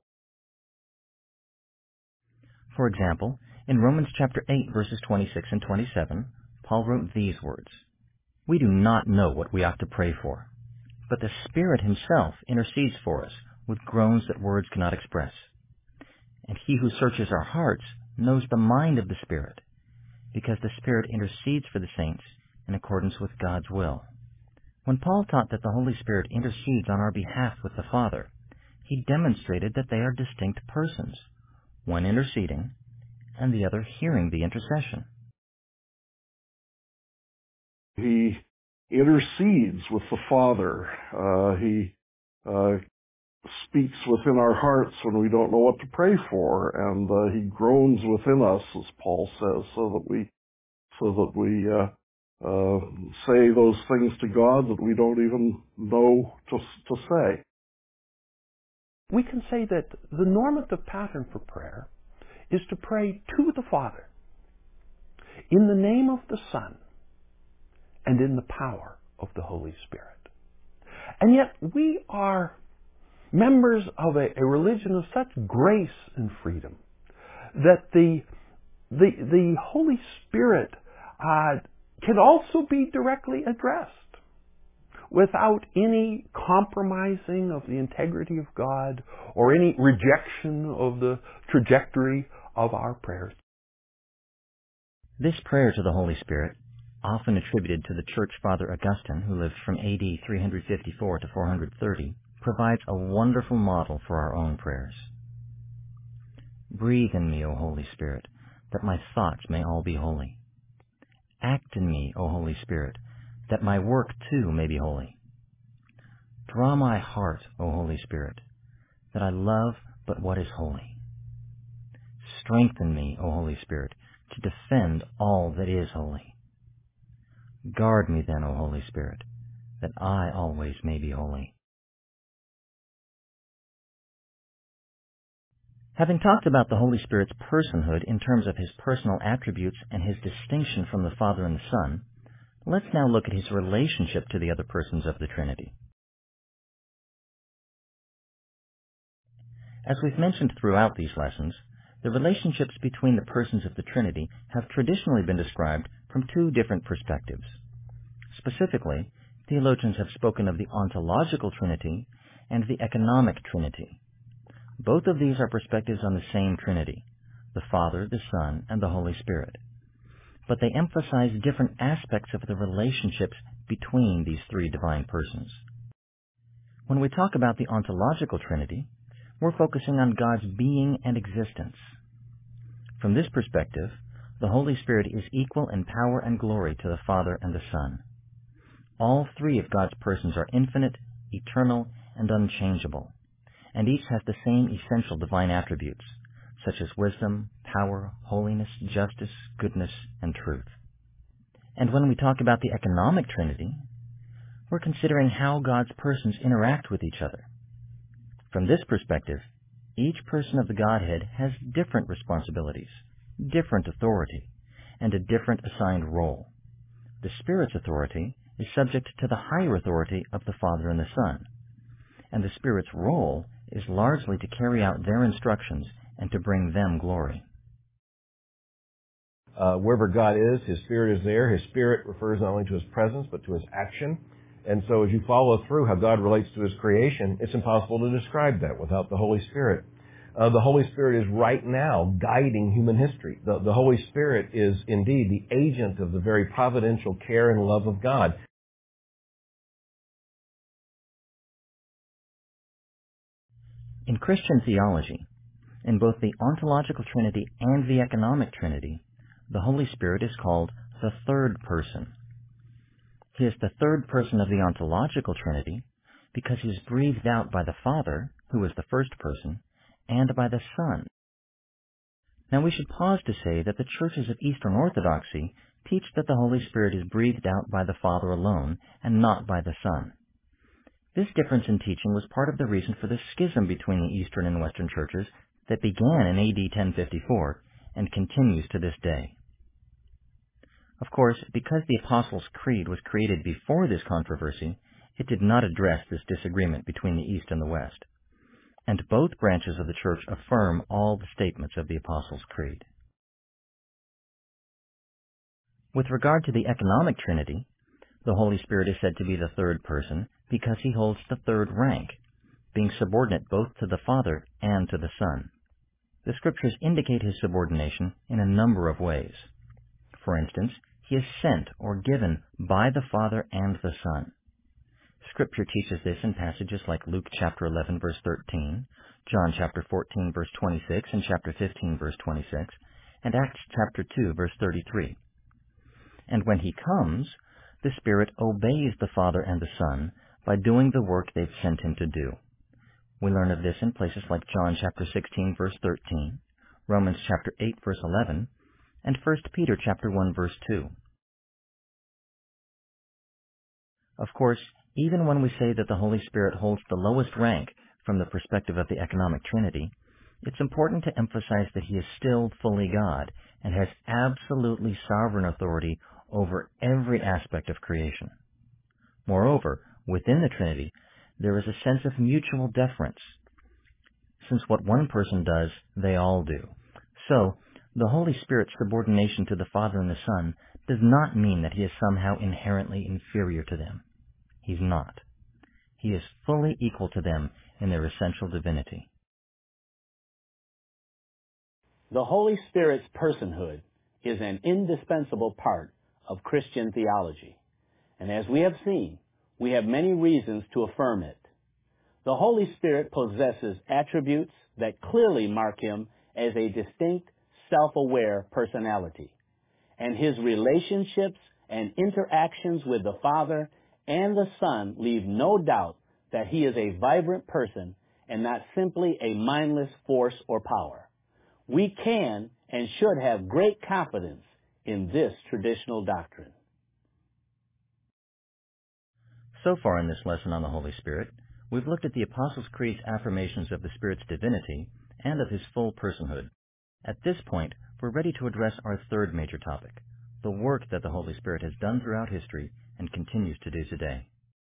For example, in Romans chapter eight, verses twenty-six and twenty-seven, Paul wrote these words, "We do not know what we ought to pray for, but the Spirit himself intercedes for us with groans that words cannot express. And he who searches our hearts knows the mind of the Spirit, because the Spirit intercedes for the saints in accordance with God's will." When Paul taught that the Holy Spirit intercedes on our behalf with the Father, he demonstrated that they are distinct persons, one interceding and the other hearing the intercession. He intercedes with the Father. Uh, he uh, speaks within our hearts when we don't know what to pray for, and uh, he groans within us, as Paul says, so that we so that we uh, uh, say those things to God that we don't even know to to say. We can say that the normative pattern for prayer is to pray to the Father in the name of the Son and in the power of the Holy Spirit. And yet we are members of a, a religion of such grace and freedom that the the, the Holy Spirit uh, can also be directly addressed without any compromising of the integrity of God or any rejection of the trajectory of our prayers. This prayer to the Holy Spirit, often attributed to the Church Father Augustine, who lived from A D three fifty-four to four thirty, provides a wonderful model for our own prayers. "Breathe in me, O Holy Spirit, that my thoughts may all be holy. Act in me, O Holy Spirit, that my work too may be holy. Draw my heart, O Holy Spirit, that I love but what is holy. Strengthen me, O Holy Spirit, to defend all that is holy. Guard me then, O Holy Spirit, that I always may be holy." Having talked about the Holy Spirit's personhood in terms of his personal attributes and his distinction from the Father and the Son, let's now look at his relationship to the other persons of the Trinity. As we've mentioned throughout these lessons, the relationships between the persons of the Trinity have traditionally been described from two different perspectives. Specifically, theologians have spoken of the ontological Trinity and the economic Trinity. Both of these are perspectives on the same Trinity, the Father, the Son, and the Holy Spirit. But they emphasize different aspects of the relationships between these three divine persons. When we talk about the ontological Trinity, we're focusing on God's being and existence. From this perspective, the Holy Spirit is equal in power and glory to the Father and the Son. All three of God's persons are infinite, eternal, and unchangeable, and each has the same essential divine attributes, such as wisdom, power, holiness, justice, goodness, and truth. And when we talk about the economic Trinity, we're considering how God's persons interact with each other. From this perspective, each person of the Godhead has different responsibilities, different authority, and a different assigned role. The Spirit's authority is subject to the higher authority of the Father and the Son, and the Spirit's role is largely to carry out their instructions and to bring them glory. Uh, wherever God is, His Spirit is there. His Spirit refers not only to His presence, but to His action. And so as you follow through how God relates to His creation, it's impossible to describe that without the Holy Spirit. Uh, the Holy Spirit is right now guiding human history. The, the Holy Spirit is indeed the agent of the very providential care and love of God. In Christian theology, in both the ontological Trinity and the economic Trinity, the Holy Spirit is called the third person. He is the third person of the ontological Trinity because he is breathed out by the Father, who is the first person, and by the Son. Now we should pause to say that the churches of Eastern Orthodoxy teach that the Holy Spirit is breathed out by the Father alone and not by the Son. This difference in teaching was part of the reason for the schism between the Eastern and Western churches that began in A D ten fifty-four and continues to this day. Of course, because the Apostles' Creed was created before this controversy, it did not address this disagreement between the East and the West, and both branches of the Church affirm all the statements of the Apostles' Creed. With regard to the economic Trinity, the Holy Spirit is said to be the third person because he holds the third rank, being subordinate both to the Father and to the Son. The Scriptures indicate his subordination in a number of ways. For instance, he is sent or given by the Father and the Son. Scripture teaches this in passages like Luke chapter eleven, verse thirteen, John chapter fourteen, verse twenty-six, and chapter fifteen, verse twenty-six, and Acts chapter two, verse thirty-three. And when he comes, the Spirit obeys the Father and the Son by doing the work they've sent him to do. We learn of this in places like John chapter sixteen, verse thirteen, Romans chapter eight, verse eleven, and First Peter chapter one, verse two. Of course, even when we say that the Holy Spirit holds the lowest rank from the perspective of the economic Trinity, it's important to emphasize that he is still fully God and has absolutely sovereign authority over every aspect of creation. Moreover, within the Trinity, there is a sense of mutual deference. Since what one person does, they all do. So, the Holy Spirit's subordination to the Father and the Son does not mean that he is somehow inherently inferior to them. He's not. He is fully equal to them in their essential divinity. The Holy Spirit's personhood is an indispensable part of Christian theology, and as we have seen, we have many reasons to affirm it. The Holy Spirit possesses attributes that clearly mark him as a distinct, self-aware personality, and his relationships and interactions with the Father and the Son leave no doubt that he is a vibrant person and not simply a mindless force or power. We can and should have great confidence in this traditional doctrine. So far in this lesson on the Holy Spirit, we've looked at the Apostles' Creed's affirmations of the Spirit's divinity and of his full personhood. At this point, we're ready to address our third major topic, the work that the Holy Spirit has done throughout history and continues to do today.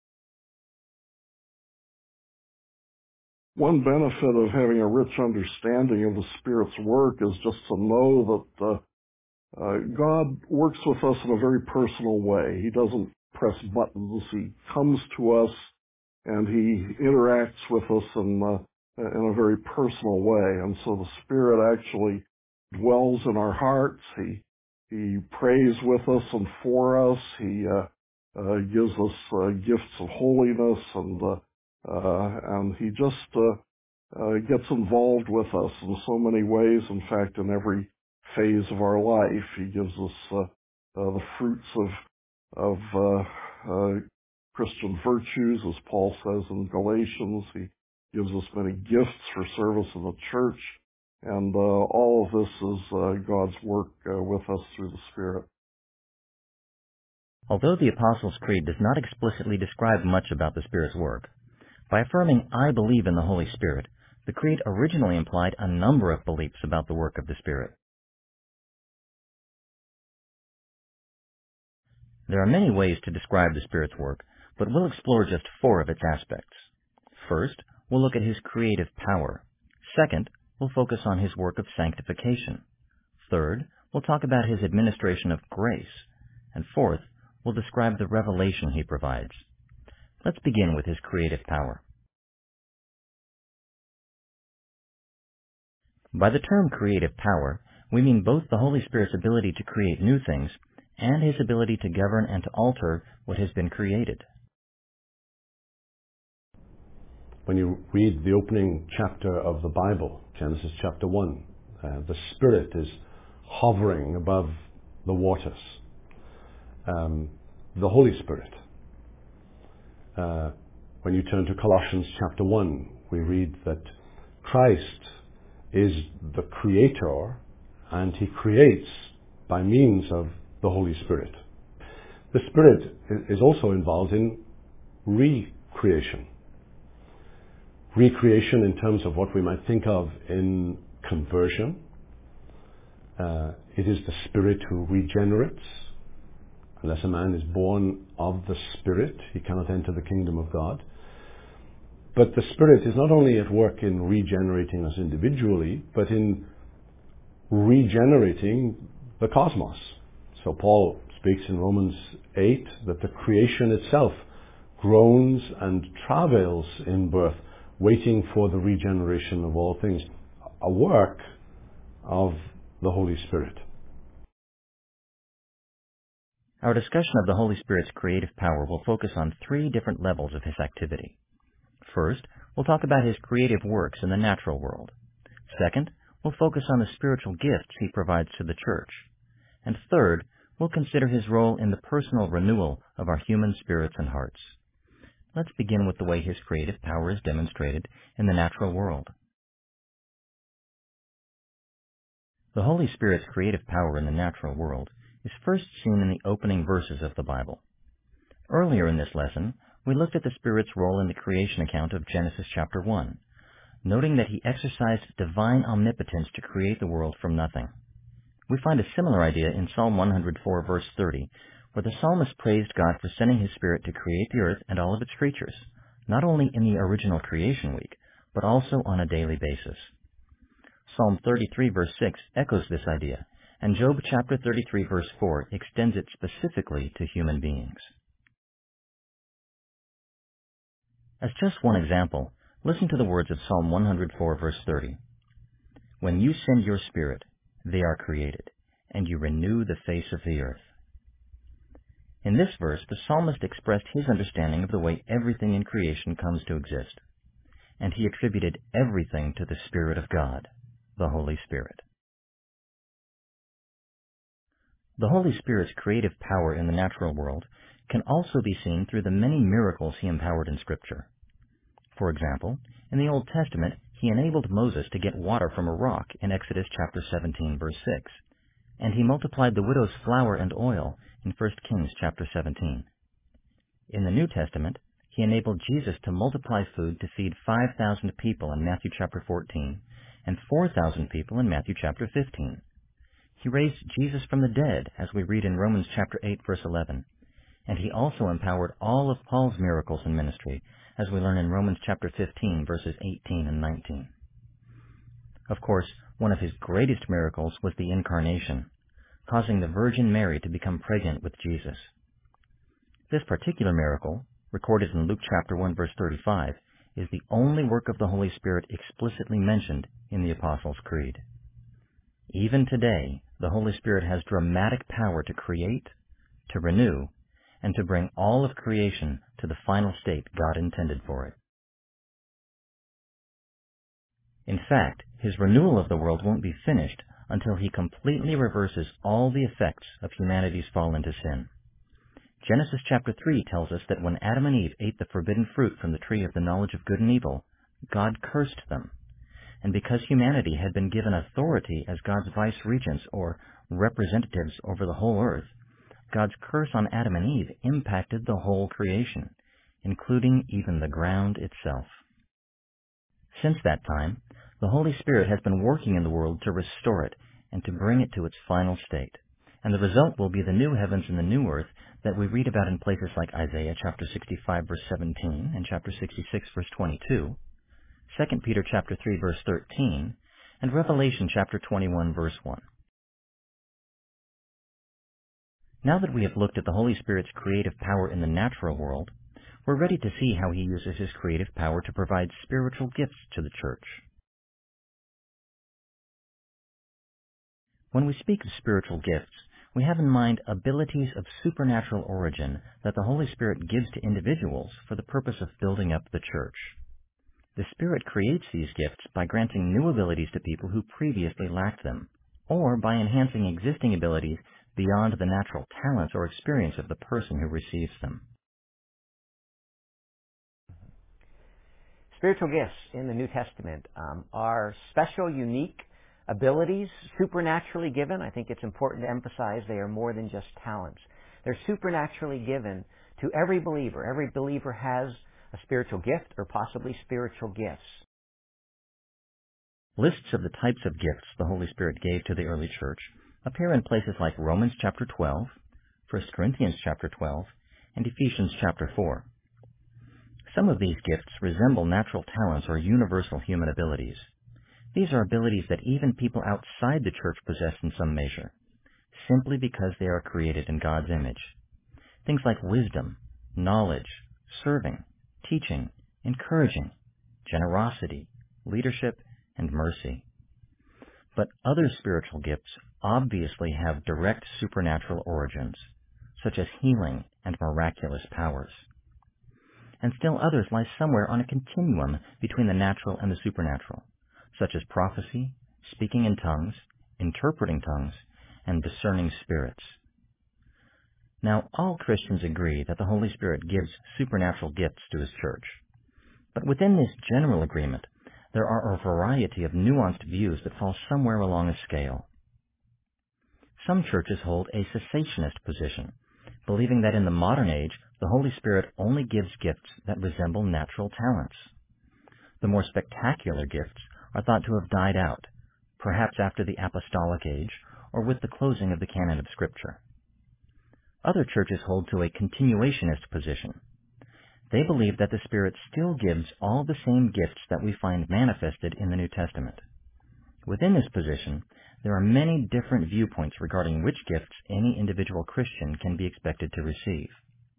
One benefit of having a rich understanding of the Spirit's work is just to know that uh, uh, God works with us in a very personal way. He doesn't press buttons. He comes to us and he interacts with us in, uh, in a very personal way. And so the Spirit actually dwells in our hearts. He He prays with us and for us. He uh, uh, gives us uh, gifts of holiness, and uh, uh, and he just uh, uh, gets involved with us in so many ways. In fact, in every phase of our life, he gives us uh, uh, the fruits of of uh, uh, Christian virtues, as Paul says in Galatians. He gives us many gifts for service in the church. And uh, all of this is uh, God's work uh, with us through the Spirit. Although the Apostles' Creed does not explicitly describe much about the Spirit's work, by affirming I believe in the Holy Spirit, the Creed originally implied a number of beliefs about the work of the Spirit. There are many ways to describe the Spirit's work, but we'll explore just four of its aspects. First, we'll look at his creative power. Second, we'll focus on his work of sanctification. Third, we'll talk about his administration of grace. And fourth, we'll describe the revelation he provides. Let's begin with his creative power. By the term creative power, we mean both the Holy Spirit's ability to create new things and his ability to govern and to alter what has been created. When you read the opening chapter of the Bible, Genesis chapter one, uh, the Spirit is hovering above the waters. Um, the Holy Spirit uh, When you turn to Colossians chapter one, we read that Christ is the creator and he creates by means of the Holy Spirit. The Spirit is also involved in recreation. Recreation in terms of what we might think of in conversion. Uh, it is the Spirit who regenerates. Unless a man is born of the Spirit, he cannot enter the kingdom of God. But the Spirit is not only at work in regenerating us individually, but in regenerating the cosmos. So Paul speaks in Romans eight that the creation itself groans and travails in birth, waiting for the regeneration of all things. A work of the Holy Spirit. Our discussion of the Holy Spirit's creative power will focus on three different levels of his activity. First, we'll talk about his creative works in the natural world. Second, we'll focus on the spiritual gifts he provides to the church. And third, we'll consider his role in the personal renewal of our human spirits and hearts. Let's begin with the way his creative power is demonstrated in the natural world. The Holy Spirit's creative power in the natural world is first seen in the opening verses of the Bible. Earlier in this lesson, we looked at the Spirit's role in the creation account of Genesis chapter one, noting that he exercised divine omnipotence to create the world from nothing. We find a similar idea in Psalm one hundred four, verse thirty, where the psalmist praised God for sending his Spirit to create the earth and all of its creatures, not only in the original creation week, but also on a daily basis. Psalm thirty-three, verse six echoes this idea, and Job chapter thirty-three, verse four extends it specifically to human beings. As just one example, listen to the words of Psalm one hundred four, verse thirty. When you send your Spirit, they are created, and you renew the face of the earth. In this verse, the psalmist expressed his understanding of the way everything in creation comes to exist, and he attributed everything to the Spirit of God, the Holy Spirit. The Holy Spirit's creative power in the natural world can also be seen through the many miracles he empowered in Scripture. For example, in the Old Testament, he enabled Moses to get water from a rock in Exodus chapter seventeen, verse six, and he multiplied the widow's flour and oil in First Kings chapter seventeen. In the New Testament, he enabled Jesus to multiply food to feed five thousand people in Matthew chapter fourteen and four thousand people in Matthew chapter fifteen. He raised Jesus from the dead, as we read in Romans chapter eight, verse eleven, and he also empowered all of Paul's miracles in ministry, as we learn in Romans chapter fifteen, verses eighteen and nineteen. Of course, one of his greatest miracles was the Incarnation, causing the Virgin Mary to become pregnant with Jesus. This particular miracle, recorded in Luke chapter one, verse thirty-five, is the only work of the Holy Spirit explicitly mentioned in the Apostles' Creed. Even today, the Holy Spirit has dramatic power to create, to renew, and to bring all of creation to the final state God intended for it. In fact, his renewal of the world won't be finished until he completely reverses all the effects of humanity's fall into sin. Genesis chapter three tells us that when Adam and Eve ate the forbidden fruit from the tree of the knowledge of good and evil, God cursed them. And because humanity had been given authority as God's vice-regents or representatives over the whole earth, God's curse on Adam and Eve impacted the whole creation, including even the ground itself. Since that time, the Holy Spirit has been working in the world to restore it and to bring it to its final state, and the result will be the new heavens and the new earth that we read about in places like Isaiah chapter sixty-five, verse seventeen, and chapter sixty-six, verse twenty-two, Second Peter chapter three, verse thirteen, and Revelation chapter twenty-one, verse one. Now that we have looked at the Holy Spirit's creative power in the natural world, we're ready to see how he uses his creative power to provide spiritual gifts to the church. When we speak of spiritual gifts, we have in mind abilities of supernatural origin that the Holy Spirit gives to individuals for the purpose of building up the church. The Spirit creates these gifts by granting new abilities to people who previously lacked them, or by enhancing existing abilities beyond the natural talents or experience of the person who receives them. Spiritual gifts in the New Testament um, are special, unique abilities, supernaturally given. I think it's important to emphasize they are more than just talents. They're supernaturally given to every believer. Every believer has a spiritual gift or possibly spiritual gifts. Lists of the types of gifts the Holy Spirit gave to the early church appear in places like Romans chapter twelve, First Corinthians chapter twelve, and Ephesians chapter four. Some of these gifts resemble natural talents or universal human abilities. These are abilities that even people outside the church possess in some measure, simply because they are created in God's image. Things like wisdom, knowledge, serving, teaching, encouraging, generosity, leadership, and mercy. But other spiritual gifts obviously have direct supernatural origins, such as healing and miraculous powers. And still others lie somewhere on a continuum between the natural and the supernatural, such as prophecy, speaking in tongues, interpreting tongues, and discerning spirits. Now, all Christians agree that the Holy Spirit gives supernatural gifts to His church. But within this general agreement, there are a variety of nuanced views that fall somewhere along a scale. Some churches hold a cessationist position, believing that in the modern age, the Holy Spirit only gives gifts that resemble natural talents. The more spectacular gifts are thought to have died out, perhaps after the apostolic age or with the closing of the canon of Scripture. Other churches hold to a continuationist position. They believe that the Spirit still gives all the same gifts that we find manifested in the New Testament. Within this position, there are many different viewpoints regarding which gifts any individual Christian can be expected to receive.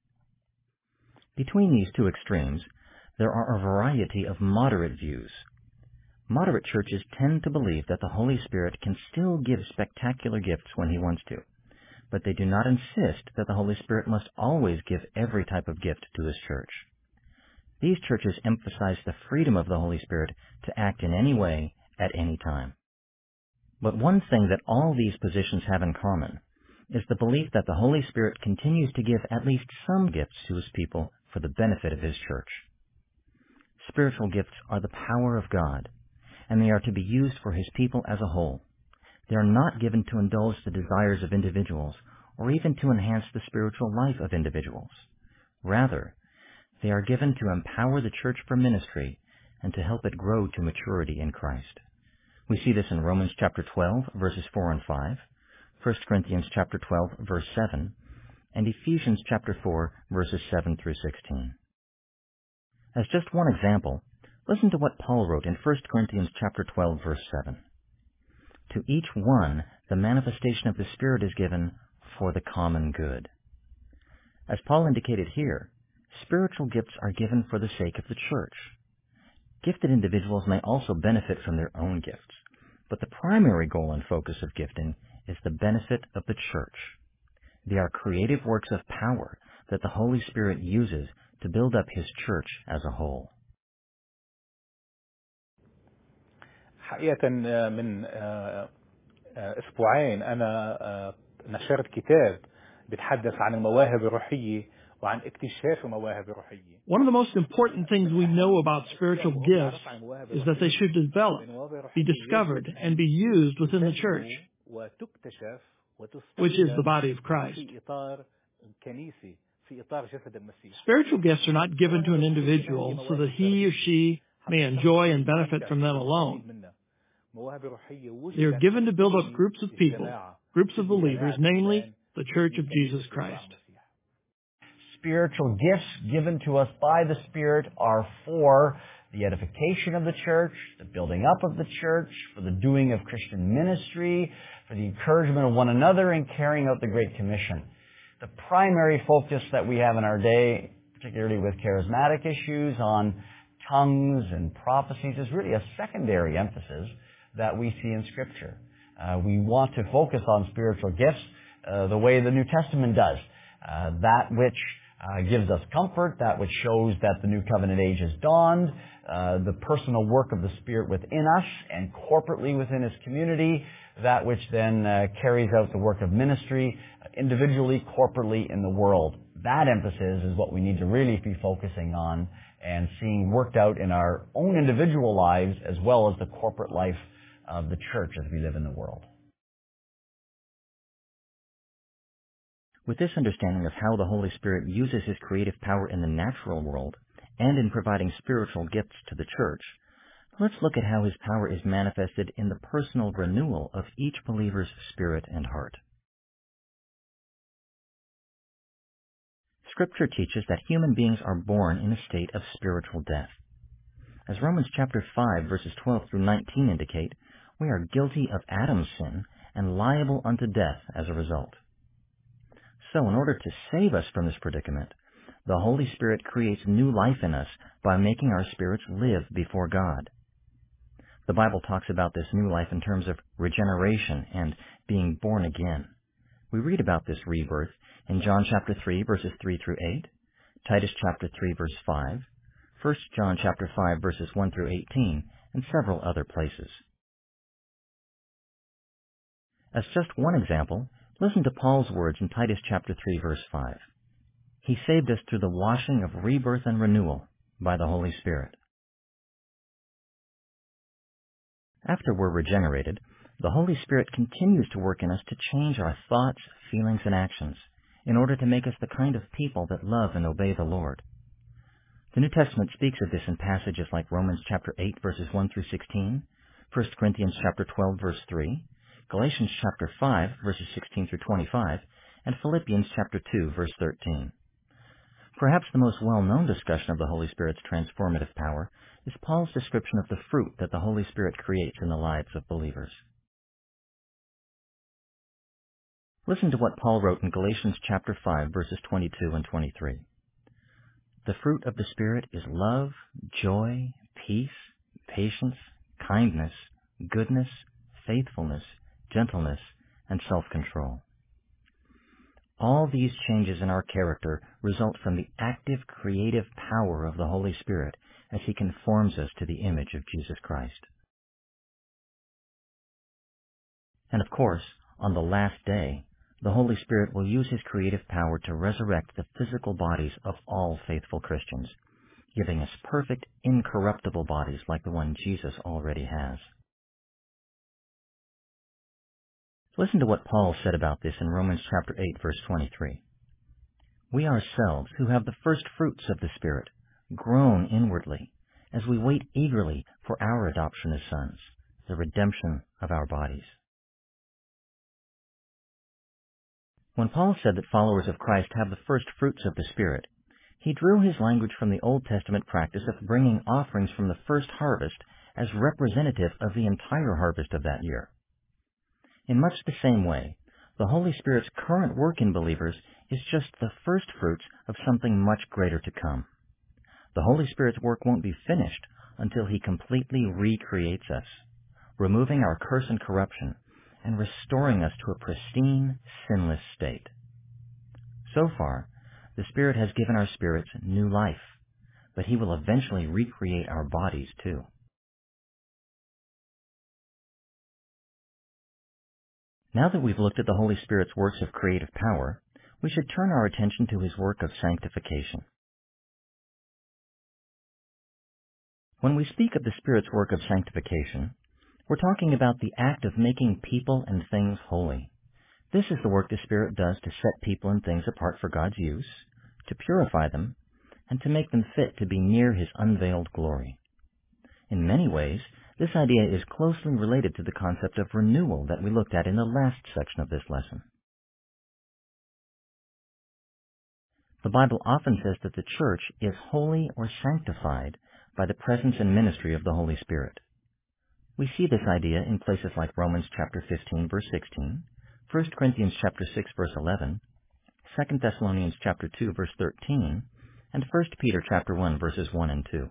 Between these two extremes, there are a variety of moderate views. Moderate churches tend to believe that the Holy Spirit can still give spectacular gifts when He wants to, but they do not insist that the Holy Spirit must always give every type of gift to His church. These churches emphasize the freedom of the Holy Spirit to act in any way, at any time. But one thing that all these positions have in common is the belief that the Holy Spirit continues to give at least some gifts to His people for the benefit of His church. Spiritual gifts are the power of God, and they are to be used for His people as a whole. They are not given to indulge the desires of individuals or even to enhance the spiritual life of individuals. Rather, they are given to empower the church for ministry and to help it grow to maturity in Christ. We see this in Romans chapter twelve, verses four and five, First Corinthians chapter twelve, verse seven, and Ephesians chapter four, verses seven through sixteen. As just one example, listen to what Paul wrote in First Corinthians chapter twelve, verse seven. To each one, the manifestation of the Spirit is given for the common good. As Paul indicated here, spiritual gifts are given for the sake of the church. Gifted individuals may also benefit from their own gifts, but the primary goal and focus of gifting is the benefit of the church. They are creative works of power that the Holy Spirit uses to build up His church as a whole. حقيقة من أسبوعين أنا نشرت كتاب بيتحدث عن المواهب الروحية وعن اكتشاف المواهب الروحية. One of the most important things we know about spiritual gifts is that they should develop, be discovered, and be used within the church, which is the body of Christ. Spiritual gifts are not given to an individual so that he or she may enjoy and benefit from them alone. They are given to build up groups of people, groups of believers, namely the Church of Jesus Christ. Spiritual gifts given to us by the Spirit are for the edification of the church, the building up of the church, for the doing of Christian ministry, for the encouragement of one another, and carrying out the Great Commission. The primary focus that we have in our day, particularly with charismatic issues on tongues and prophecies, is really a secondary emphasis that we see in Scripture. Uh, we want to focus on spiritual gifts uh, the way the New Testament does. Uh, that which uh, gives us comfort, that which shows that the New Covenant age has dawned, uh, the personal work of the Spirit within us and corporately within His community, that which then uh, carries out the work of ministry individually, corporately in the world. That emphasis is what we need to really be focusing on and seeing worked out in our own individual lives as well as the corporate life of the church as we live in the world. With this understanding of how the Holy Spirit uses His creative power in the natural world and in providing spiritual gifts to the church, let's look at how His power is manifested in the personal renewal of each believer's spirit and heart. Scripture teaches that human beings are born in a state of spiritual death. As Romans chapter five verses twelve through nineteen indicate, we are guilty of Adam's sin and liable unto death as a result. So in order to save us from this predicament, the Holy Spirit creates new life in us by making our spirits live before God. The Bible talks about this new life in terms of regeneration and being born again. We read about this rebirth in John chapter three verses three through eight, Titus chapter three verse five, First John chapter five verses one through eighteen, and several other places. As just one example, listen to Paul's words in Titus chapter three verse five. He saved us through the washing of rebirth and renewal by the Holy Spirit. After we're regenerated, the Holy Spirit continues to work in us to change our thoughts, feelings, and actions in order to make us the kind of people that love and obey the Lord. The New Testament speaks of this in passages like Romans chapter eight verses one through sixteen, First Corinthians chapter twelve verse three, Galatians chapter five verses sixteen through twenty-five, and Philippians chapter two verse thirteen. Perhaps the most well-known discussion of the Holy Spirit's transformative power is Paul's description of the fruit that the Holy Spirit creates in the lives of believers. Listen to what Paul wrote in Galatians chapter five verses twenty-two and twenty-three. The fruit of the Spirit is love, joy, peace, patience, kindness, goodness, faithfulness, gentleness, and self-control. All these changes in our character result from the active creative power of the Holy Spirit as He conforms us to the image of Jesus Christ. And of course, on the last day, the Holy Spirit will use His creative power to resurrect the physical bodies of all faithful Christians, giving us perfect, incorruptible bodies like the one Jesus already has. Listen to what Paul said about this in Romans chapter eight, verse twenty-three. We ourselves, who have the first fruits of the Spirit, groan inwardly, as we wait eagerly for our adoption as sons, the redemption of our bodies. When Paul said that followers of Christ have the first fruits of the Spirit, he drew his language from the Old Testament practice of bringing offerings from the first harvest as representative of the entire harvest of that year. In much the same way, the Holy Spirit's current work in believers is just the first fruits of something much greater to come. The Holy Spirit's work won't be finished until He completely recreates us, removing our curse and corruption, and restoring us to a pristine, sinless state. So far, the Spirit has given our spirits new life, but He will eventually recreate our bodies too. Now that we've looked at the Holy Spirit's works of creative power, we should turn our attention to His work of sanctification. When we speak of the Spirit's work of sanctification, we're talking about the act of making people and things holy. This is the work the Spirit does to set people and things apart for God's use, to purify them, and to make them fit to be near His unveiled glory. In many ways, this idea is closely related to the concept of renewal that we looked at in the last section of this lesson. The Bible often says that the church is holy or sanctified by the presence and ministry of the Holy Spirit. We see this idea in places like Romans chapter fifteen, verse sixteen, First Corinthians chapter six, verse eleven, Second Thessalonians chapter two, verse thirteen, and First Peter chapter one, verses one and two.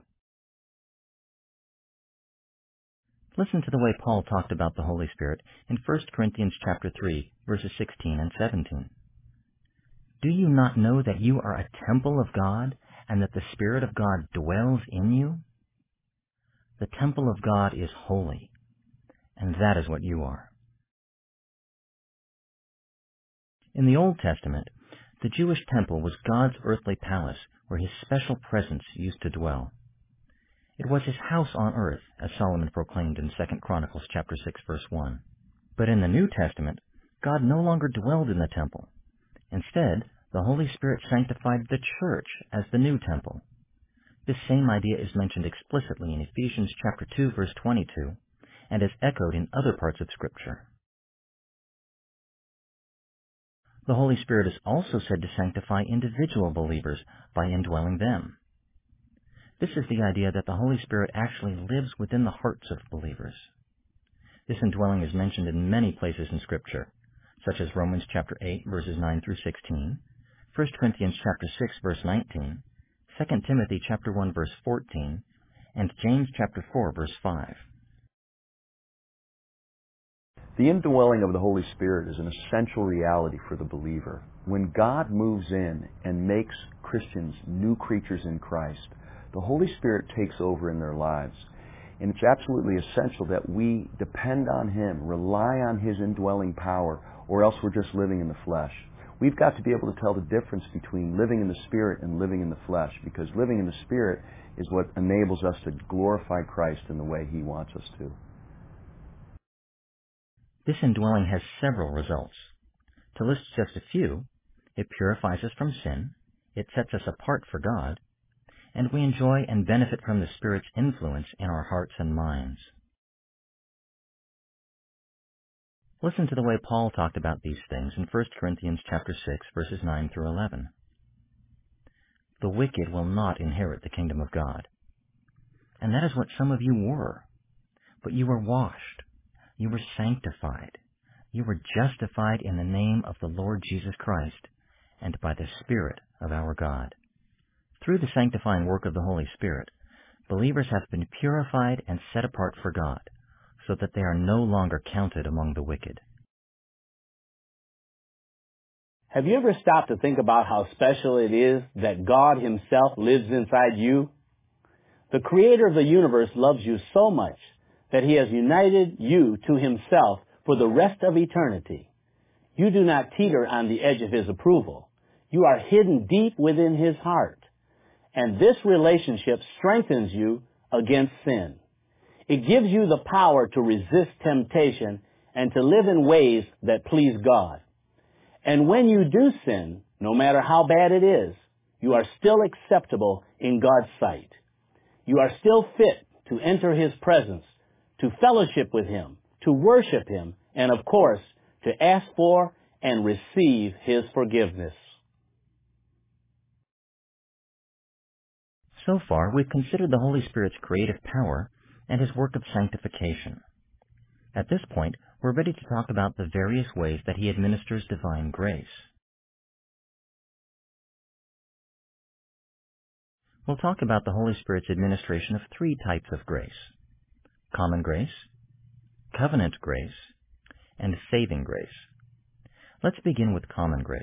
Listen to the way Paul talked about the Holy Spirit in First Corinthians chapter three, verses sixteen and seventeen. Do you not know that you are a temple of God, and that the Spirit of God dwells in you? The temple of God is holy, and that is what you are. In the Old Testament, the Jewish temple was God's earthly palace where his special presence used to dwell. It was his house on earth, as Solomon proclaimed in Second Chronicles chapter six, verse one. But in the New Testament, God no longer dwelled in the temple. Instead, the Holy Spirit sanctified the church as the new temple. This same idea is mentioned explicitly in Ephesians chapter two, verse twenty-two, and is echoed in other parts of Scripture. The Holy Spirit is also said to sanctify individual believers by indwelling them. This is the idea that the Holy Spirit actually lives within the hearts of believers. This indwelling is mentioned in many places in Scripture, such as Romans chapter eight, verses nine through sixteen, First Corinthians chapter six, verse nineteen, Second Timothy chapter one, verse fourteen, and James chapter four, verse five. The indwelling of the Holy Spirit is an essential reality for the believer. When God moves in and makes Christians new creatures in Christ, the Holy Spirit takes over in their lives. And it's absolutely essential that we depend on Him, rely on His indwelling power, or else we're just living in the flesh. We've got to be able to tell the difference between living in the Spirit and living in the flesh, because living in the Spirit is what enables us to glorify Christ in the way He wants us to. This indwelling has several results. To list just a few, it purifies us from sin, it sets us apart for God, and we enjoy and benefit from the Spirit's influence in our hearts and minds. Listen to the way Paul talked about these things in First Corinthians chapter six, verses nine through eleven. The wicked will not inherit the kingdom of God. And that is what some of you were. But you were washed. You were sanctified. You were justified in the name of the Lord Jesus Christ and by the Spirit of our God. Through the sanctifying work of the Holy Spirit, believers have been purified and set apart for God, so that they are no longer counted among the wicked. Have you ever stopped to think about how special it is that God Himself lives inside you? The Creator of the universe loves you so much that He has united you to Himself for the rest of eternity. You do not teeter on the edge of His approval. You are hidden deep within His heart. And this relationship strengthens you against sin. It gives you the power to resist temptation and to live in ways that please God. And when you do sin, no matter how bad it is, you are still acceptable in God's sight. You are still fit to enter His presence, to fellowship with Him, to worship Him, and of course, to ask for and receive His forgiveness. So far, we've considered the Holy Spirit's creative power and His work of sanctification. At this point, we're ready to talk about the various ways that He administers divine grace. We'll talk about the Holy Spirit's administration of three types of grace: common grace, covenant grace, and saving grace. Let's begin with common grace.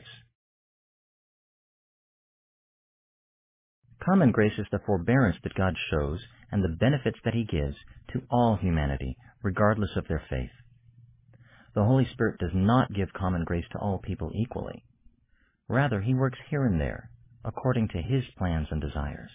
Common grace is the forbearance that God shows and the benefits that He gives to all humanity, regardless of their faith. The Holy Spirit does not give common grace to all people equally. Rather, He works here and there, according to His plans and desires.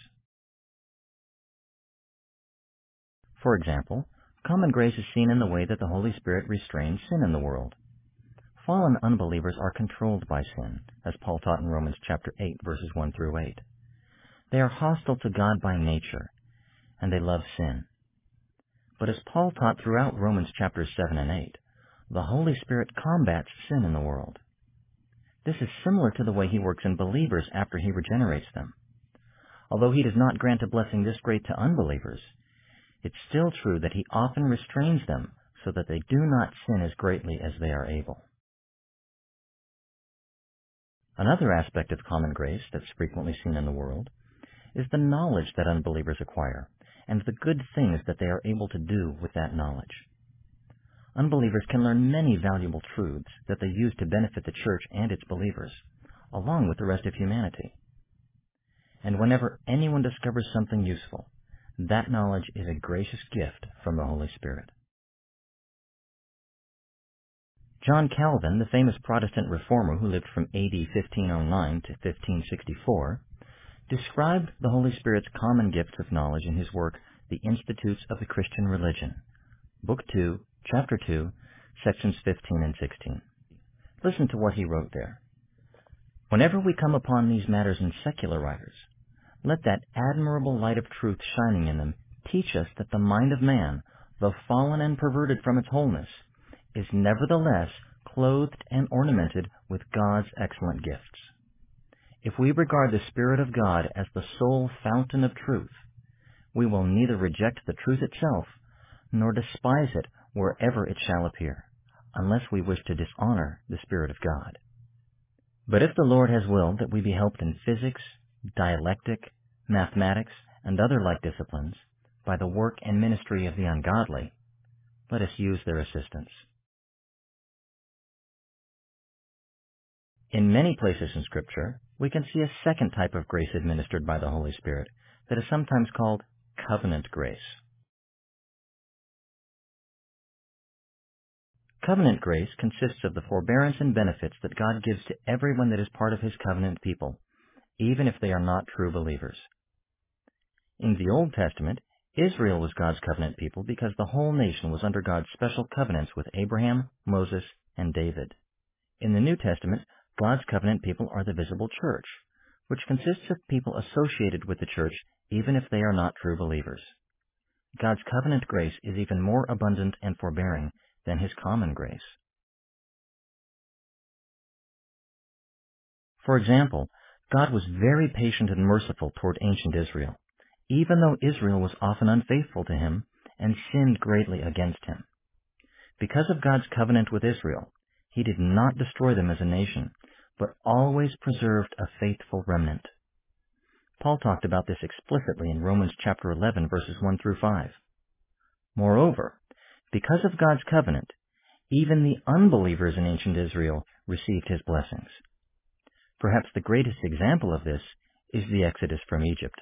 For example, common grace is seen in the way that the Holy Spirit restrains sin in the world. Fallen unbelievers are controlled by sin, as Paul taught in Romans chapter eight, verses one through eight. They are hostile to God by nature, and they love sin. But as Paul taught throughout Romans chapters seven and eight, the Holy Spirit combats sin in the world. This is similar to the way He works in believers after He regenerates them. Although He does not grant a blessing this great to unbelievers, it's still true that He often restrains them so that they do not sin as greatly as they are able. Another aspect of common grace that's frequently seen in the world is the knowledge that unbelievers acquire, and the good things that they are able to do with that knowledge. Unbelievers can learn many valuable truths that they use to benefit the church and its believers, along with the rest of humanity. And whenever anyone discovers something useful, that knowledge is a gracious gift from the Holy Spirit. John Calvin, the famous Protestant reformer who lived from A D fifteen oh nine to fifteen sixty-four, described the Holy Spirit's common gifts of knowledge in his work, The Institutes of the Christian Religion, Book two, Chapter two, Sections fifteen and sixteen. Listen to what he wrote there. Whenever we come upon these matters in secular writers, let that admirable light of truth shining in them teach us that the mind of man, though fallen and perverted from its wholeness, is nevertheless clothed and ornamented with God's excellent gifts. If we regard the Spirit of God as the sole fountain of truth, we will neither reject the truth itself, nor despise it wherever it shall appear, unless we wish to dishonor the Spirit of God. But if the Lord has willed that we be helped in physics, dialectic, mathematics, and other like disciplines, by the work and ministry of the ungodly, let us use their assistance. In many places in Scripture, we can see a second type of grace administered by the Holy Spirit that is sometimes called covenant grace. Covenant grace consists of the forbearance and benefits that God gives to everyone that is part of his covenant people, even if they are not true believers. In the Old Testament, Israel was God's covenant people because the whole nation was under God's special covenants with Abraham, Moses, and David. In the New Testament, God's covenant people are the visible church, which consists of people associated with the church even if they are not true believers. God's covenant grace is even more abundant and forbearing than his common grace. For example, God was very patient and merciful toward ancient Israel, even though Israel was often unfaithful to him and sinned greatly against him. Because of God's covenant with Israel, he did not destroy them as a nation, but always preserved a faithful remnant. Paul talked about this explicitly in Romans chapter eleven, verses one through five. Moreover, because of God's covenant, even the unbelievers in ancient Israel received his blessings. Perhaps the greatest example of this is the Exodus from Egypt.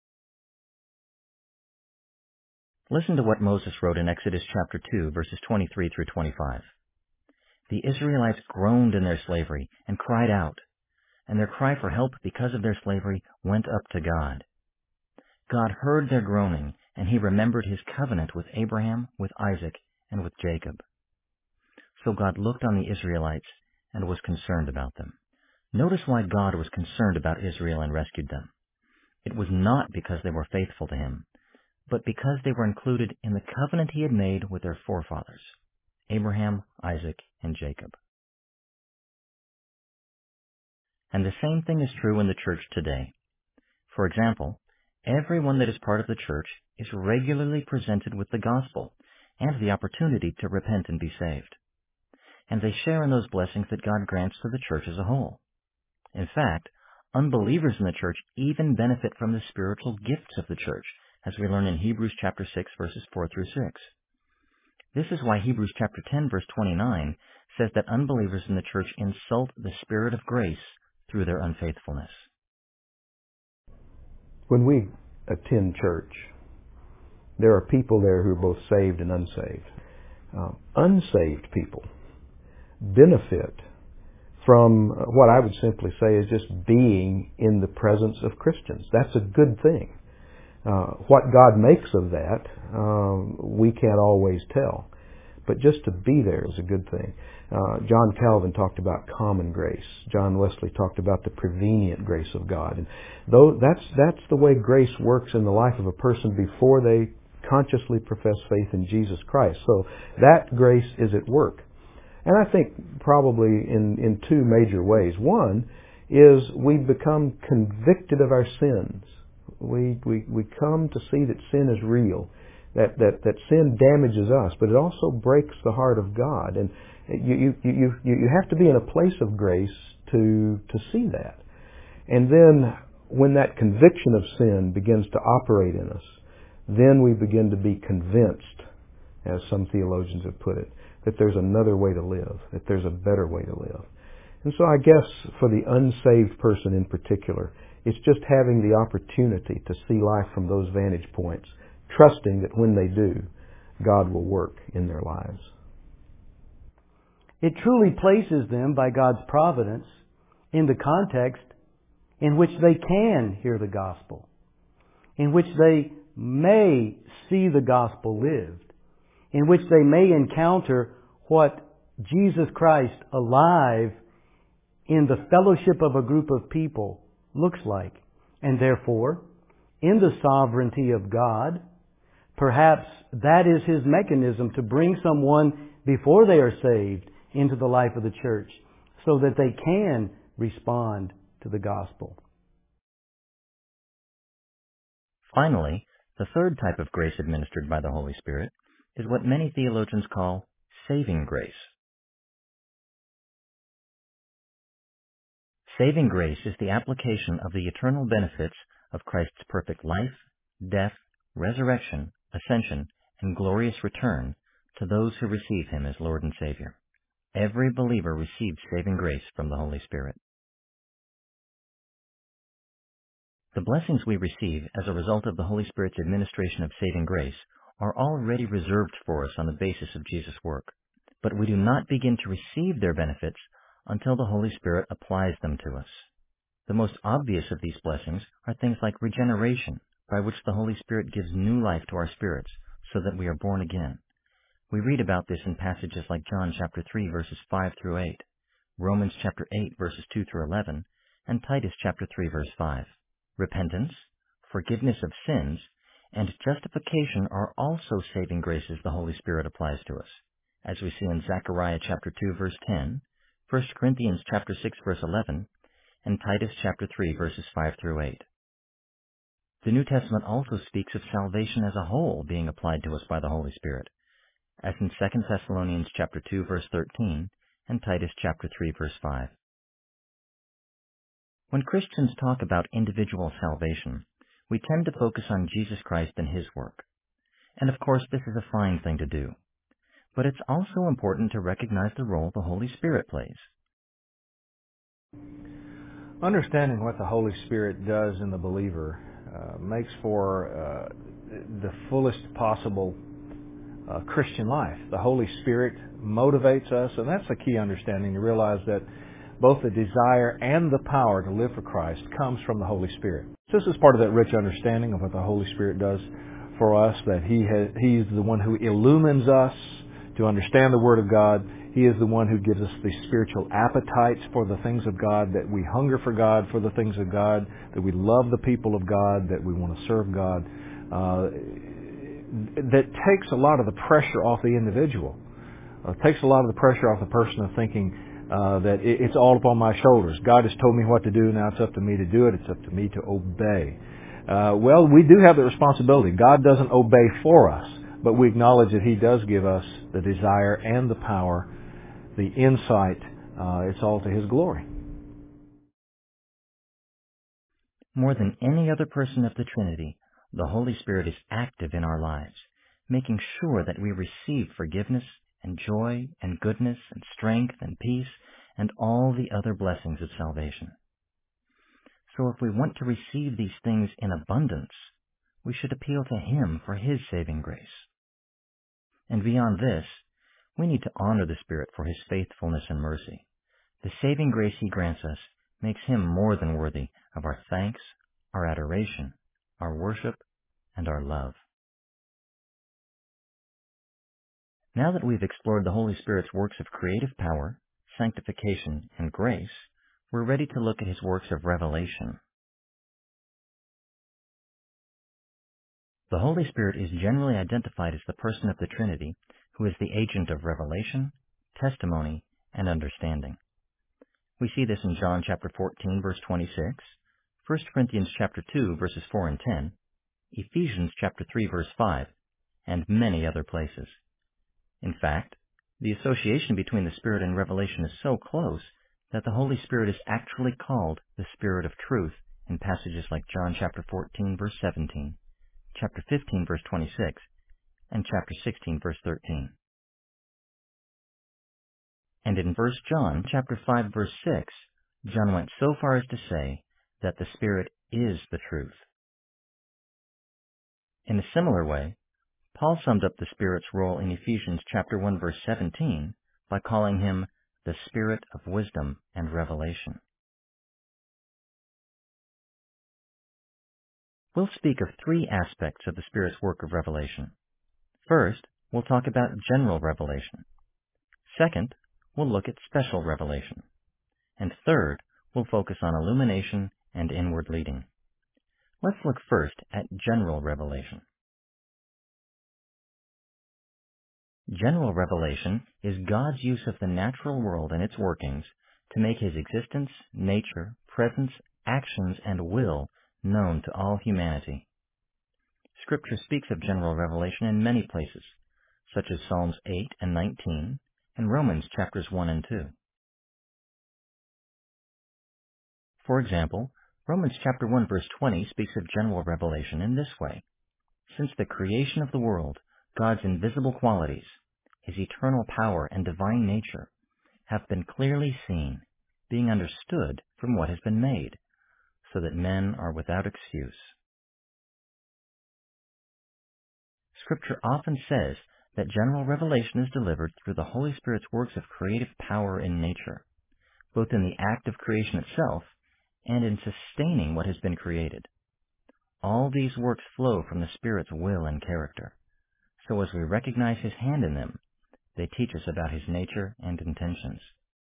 Listen to what Moses wrote in Exodus chapter two, verses twenty-three through twenty-five. The Israelites groaned in their slavery and cried out, and their cry for help because of their slavery went up to God. God heard their groaning, and he remembered his covenant with Abraham, with Isaac, and with Jacob. So God looked on the Israelites and was concerned about them. Notice why God was concerned about Israel and rescued them. It was not because they were faithful to him, but because they were included in the covenant he had made with their forefathers, Abraham, Isaac, and Jacob. And the same thing is true in the church today. For example, everyone that is part of the church is regularly presented with the gospel and the opportunity to repent and be saved. And they share in those blessings that God grants to the church as a whole. In fact, unbelievers in the church even benefit from the spiritual gifts of the church, as we learn in Hebrews chapter six, verses four through six. This is why Hebrews chapter ten, verse twenty-nine says that unbelievers in the church insult the Spirit of grace through their unfaithfulness. When we attend church, there are people there who are both saved and unsaved. Uh, unsaved people benefit from what I would simply say is just being in the presence of Christians. That's a good thing. Uh, what God makes of that, um, we can't always tell. But just to be there is a good thing. Uh, John Calvin talked about common grace. John Wesley talked about the prevenient grace of God. And though that's that's the way grace works in the life of a person before they consciously profess faith in Jesus Christ. So that grace is at work. And I think probably in, in two major ways. One is we become convicted of our sins. We, we, we come to see that sin is real, that, that, that sin damages us, but it also breaks the heart of God. And you, you, you, you have to be in a place of grace to, to see that. And then when that conviction of sin begins to operate in us, then we begin to be convinced, as some theologians have put it, that there's another way to live, that there's a better way to live. And so I guess for the unsaved person in particular, it's just having the opportunity to see life from those vantage points, trusting that when they do, God will work in their lives. It truly places them by God's providence in the context in which they can hear the gospel, in which they may see the gospel lived, in which they may encounter what Jesus Christ alive in the fellowship of a group of people looks like. And therefore, in the sovereignty of God, perhaps that is His mechanism to bring someone before they are saved into the life of the church so that they can respond to the gospel. Finally, the third type of grace administered by the Holy Spirit is what many theologians call saving grace. Saving grace is the application of the eternal benefits of Christ's perfect life, death, resurrection, ascension, and glorious return to those who receive Him as Lord and Savior. Every believer receives saving grace from the Holy Spirit. The blessings we receive as a result of the Holy Spirit's administration of saving grace are already reserved for us on the basis of Jesus' work, but we do not begin to receive their benefits until the Holy Spirit applies them to us. The most obvious of these blessings are things like regeneration, by which the Holy Spirit gives new life to our spirits so that we are born again. We read about this in passages like John chapter three verses five through eight, Romans chapter eight verses two through eleven, and Titus chapter three verse five. Repentance, forgiveness of sins, and justification are also saving graces the Holy Spirit applies to us, as we see in Zechariah chapter two verse ten, First Corinthians chapter six verse eleven, and Titus chapter three verses five through eight. The New Testament also speaks of salvation as a whole being applied to us by the Holy Spirit, as in Second Thessalonians chapter two verse thirteen and Titus chapter three verse five. When Christians talk about individual salvation, we tend to focus on Jesus Christ and His work. And of course, this is a fine thing to do. But it's also important to recognize the role the Holy Spirit plays. Understanding what the Holy Spirit does in the believer uh, makes for uh, the fullest possible uh, Christian life. The Holy Spirit motivates us, and that's a key understanding, to realize that both the desire and the power to live for Christ comes from the Holy Spirit. This is part of that rich understanding of what the Holy Spirit does for us, that He has, He's the one who illumines us to understand the Word of God. He is the one who gives us the spiritual appetites for the things of God, that we hunger for God, for the things of God, that we love the people of God, that we want to serve God. Uh, that takes a lot of the pressure off the individual. Uh, takes a lot of the pressure off the person of thinking uh, that it, it's all upon my shoulders. God has told me what to do, now it's up to me to do it. It's up to me to obey. Uh, well, we do have the responsibility. God doesn't obey for us, but we acknowledge that He does give us the desire and the power, the insight. Uh, it's all to His glory. More than any other person of the Trinity, the Holy Spirit is active in our lives, making sure that we receive forgiveness and joy and goodness and strength and peace and all the other blessings of salvation. So if we want to receive these things in abundance, we should appeal to Him for His saving grace. And beyond this, we need to honor the Spirit for His faithfulness and mercy. The saving grace He grants us makes Him more than worthy of our thanks, our adoration, our worship, and our love. Now that we've explored the Holy Spirit's works of creative power, sanctification, and grace, we're ready to look at His works of revelation. The Holy Spirit is generally identified as the person of the Trinity who is the agent of revelation, testimony, and understanding. We see this in John chapter fourteen, verse twenty-six, First Corinthians chapter two, verses four and ten, Ephesians chapter three, verse five, and many other places. In fact, the association between the Spirit and revelation is so close that the Holy Spirit is actually called the Spirit of truth in passages like John chapter fourteen, verse seventeen, chapter fifteen, verse twenty-six, and chapter sixteen, verse thirteen. And in First John chapter five, verse six, John went so far as to say that the Spirit is the truth. In a similar way, Paul summed up the Spirit's role in Ephesians chapter one, verse seventeen by calling Him the Spirit of wisdom and revelation. We'll speak of three aspects of the Spirit's work of revelation. First, we'll talk about general revelation. Second, we'll look at special revelation. And third, we'll focus on illumination and inward leading. Let's look first at general revelation. General revelation is God's use of the natural world and its workings to make His existence, nature, presence, actions, and will known to all humanity. Scripture speaks of general revelation in many places, such as Psalms eight and nineteen, and Romans chapters one and two. For example, Romans chapter one verse twenty speaks of general revelation in this way. Since the creation of the world, God's invisible qualities, His eternal power and divine nature, have been clearly seen, being understood from what has been made, so that men are without excuse. Scripture often says that general revelation is delivered through the Holy Spirit's works of creative power in nature, both in the act of creation itself and in sustaining what has been created. All these works flow from the Spirit's will and character, so as we recognize His hand in them, they teach us about His nature and intentions.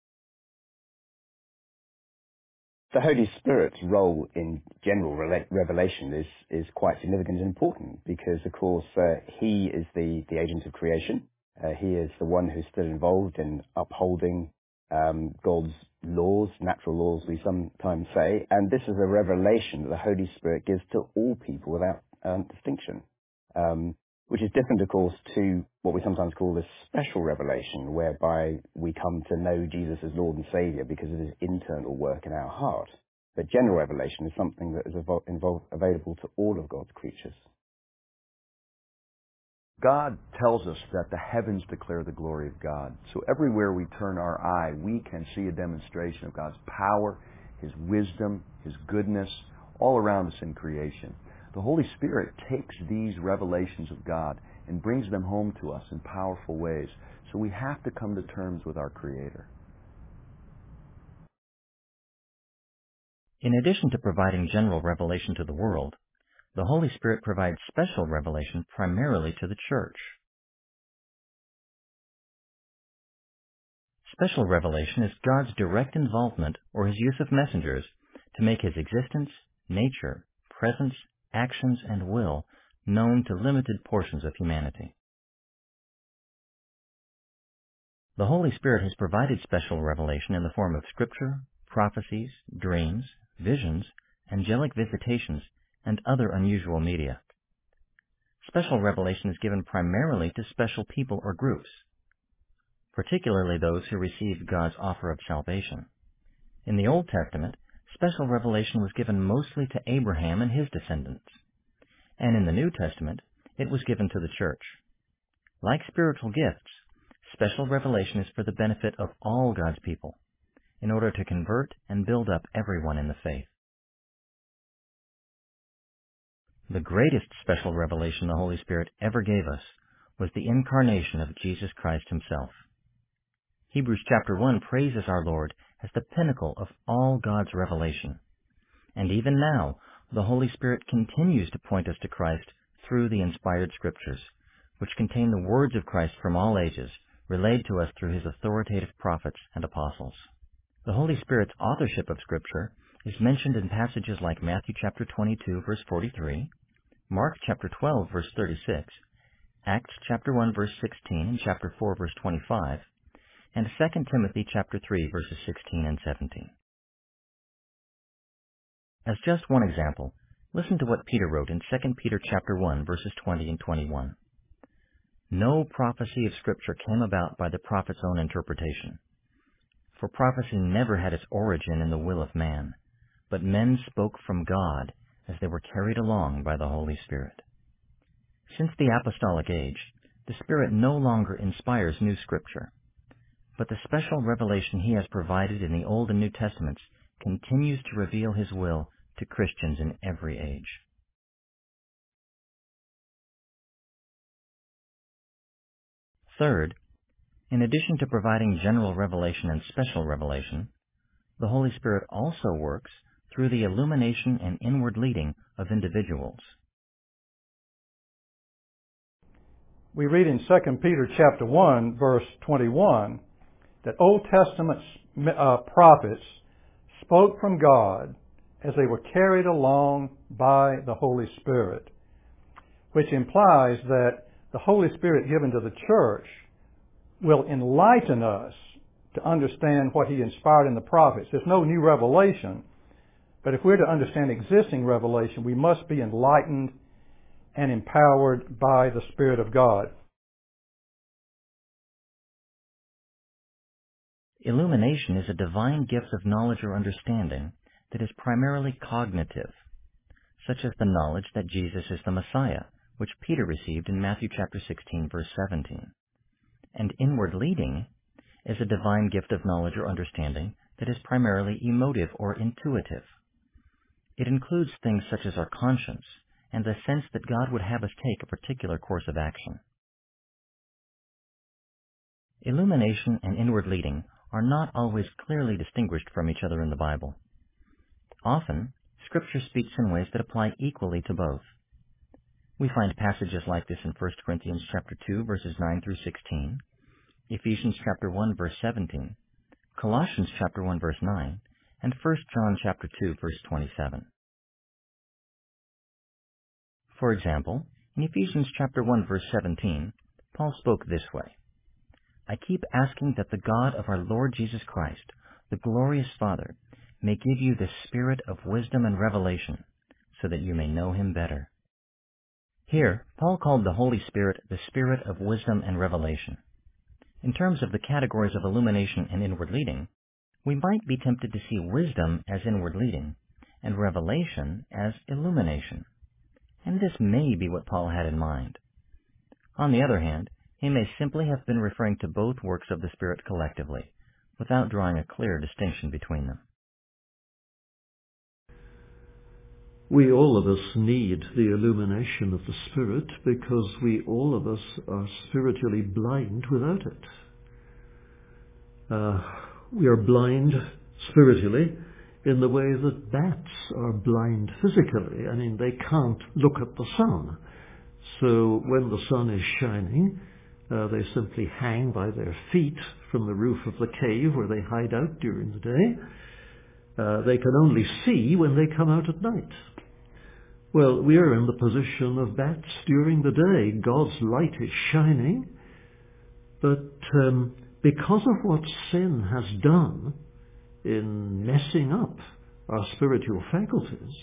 The Holy Spirit's role in general revelation is, is quite significant and important because, of course, uh, He is the, the agent of creation. Uh, he is the one who's still involved in upholding um, God's laws, natural laws, we sometimes say, and this is a revelation that the Holy Spirit gives to all people without um, distinction, um, which is different, of course, to what we sometimes call the special revelation, whereby we come to know Jesus as Lord and Saviour because of His internal work in our heart. But general revelation is something that is evol- involved, available to all of God's creatures. God tells us that the heavens declare the glory of God. So everywhere we turn our eye, we can see a demonstration of God's power, His wisdom, His goodness, all around us in creation. The Holy Spirit takes these revelations of God and brings them home to us in powerful ways. So we have to come to terms with our Creator. In addition to providing general revelation to the world, the Holy Spirit provides special revelation primarily to the church. Special revelation is God's direct involvement or His use of messengers to make His existence, nature, presence, actions, and will known to limited portions of humanity. The Holy Spirit has provided special revelation in the form of Scripture, prophecies, dreams, visions, angelic visitations, and other unusual media. Special revelation is given primarily to special people or groups, particularly those who received God's offer of salvation. In the Old Testament, special revelation was given mostly to Abraham and his descendants, and in the New Testament, it was given to the church. Like spiritual gifts, special revelation is for the benefit of all God's people, in order to convert and build up everyone in the faith. The greatest special revelation the Holy Spirit ever gave us was the incarnation of Jesus Christ Himself. Hebrews chapter one praises our Lord as the pinnacle of all God's revelation. And even now, the Holy Spirit continues to point us to Christ through the inspired Scriptures, which contain the words of Christ from all ages, relayed to us through His authoritative prophets and apostles. The Holy Spirit's authorship of Scripture is mentioned in passages like Matthew chapter twenty-two, verse forty-three, Mark chapter twelve, verse thirty-six, Acts chapter one, verse sixteen, and chapter four, verse twenty-five, and Second Timothy chapter three, verses sixteen and seventeen. As just one example, listen to what Peter wrote in Second Peter chapter one, verses twenty and twenty-one. No prophecy of Scripture came about by the prophet's own interpretation. For prophecy never had its origin in the will of man, but men spoke from God as they were carried along by the Holy Spirit. Since the apostolic age, the Spirit no longer inspires new Scripture, but the special revelation He has provided in the Old and New Testaments continues to reveal His will to Christians in every age. Third, in addition to providing general revelation and special revelation, the Holy Spirit also works through the illumination and inward leading of individuals. We read in Second Peter chapter one, verse twenty-one, that Old Testament uh, prophets spoke from God as they were carried along by the Holy Spirit, which implies that the Holy Spirit given to the church will enlighten us to understand what He inspired in the prophets. There's no new revelation, but if we're to understand existing revelation, we must be enlightened and empowered by the Spirit of God. Illumination is a divine gift of knowledge or understanding that is primarily cognitive, such as the knowledge that Jesus is the Messiah, which Peter received in Matthew chapter sixteen, verse seventeen. And inward leading is a divine gift of knowledge or understanding that is primarily emotive or intuitive. It includes things such as our conscience and the sense that God would have us take a particular course of action. Illumination and inward leading are not always clearly distinguished from each other in the Bible. Often, Scripture speaks in ways that apply equally to both. We find passages like this in First Corinthians chapter two, verses nine through sixteen, Ephesians chapter one, verse seventeen, Colossians chapter one, verse nine, and First John chapter two, verse twenty-seven. For example, in Ephesians chapter one, verse seventeen, Paul spoke this way, "I keep asking that the God of our Lord Jesus Christ, the glorious Father, may give you the spirit of wisdom and revelation, so that you may know Him better." Here, Paul called the Holy Spirit the Spirit of wisdom and revelation. In terms of the categories of illumination and inward leading, we might be tempted to see wisdom as inward leading and revelation as illumination. And this may be what Paul had in mind. On the other hand, he may simply have been referring to both works of the Spirit collectively, without drawing a clear distinction between them. We all of us need the illumination of the Spirit because we all of us are spiritually blind without it. Uh, we are blind spiritually in the way that bats are blind physically. I mean, they can't look at the sun. So when the sun is shining, uh, they simply hang by their feet from the roof of the cave where they hide out during the day. Uh, they can only see when they come out at night. Well, we are in the position of bats during the day. God's light is shining, but um, because of what sin has done in messing up our spiritual faculties,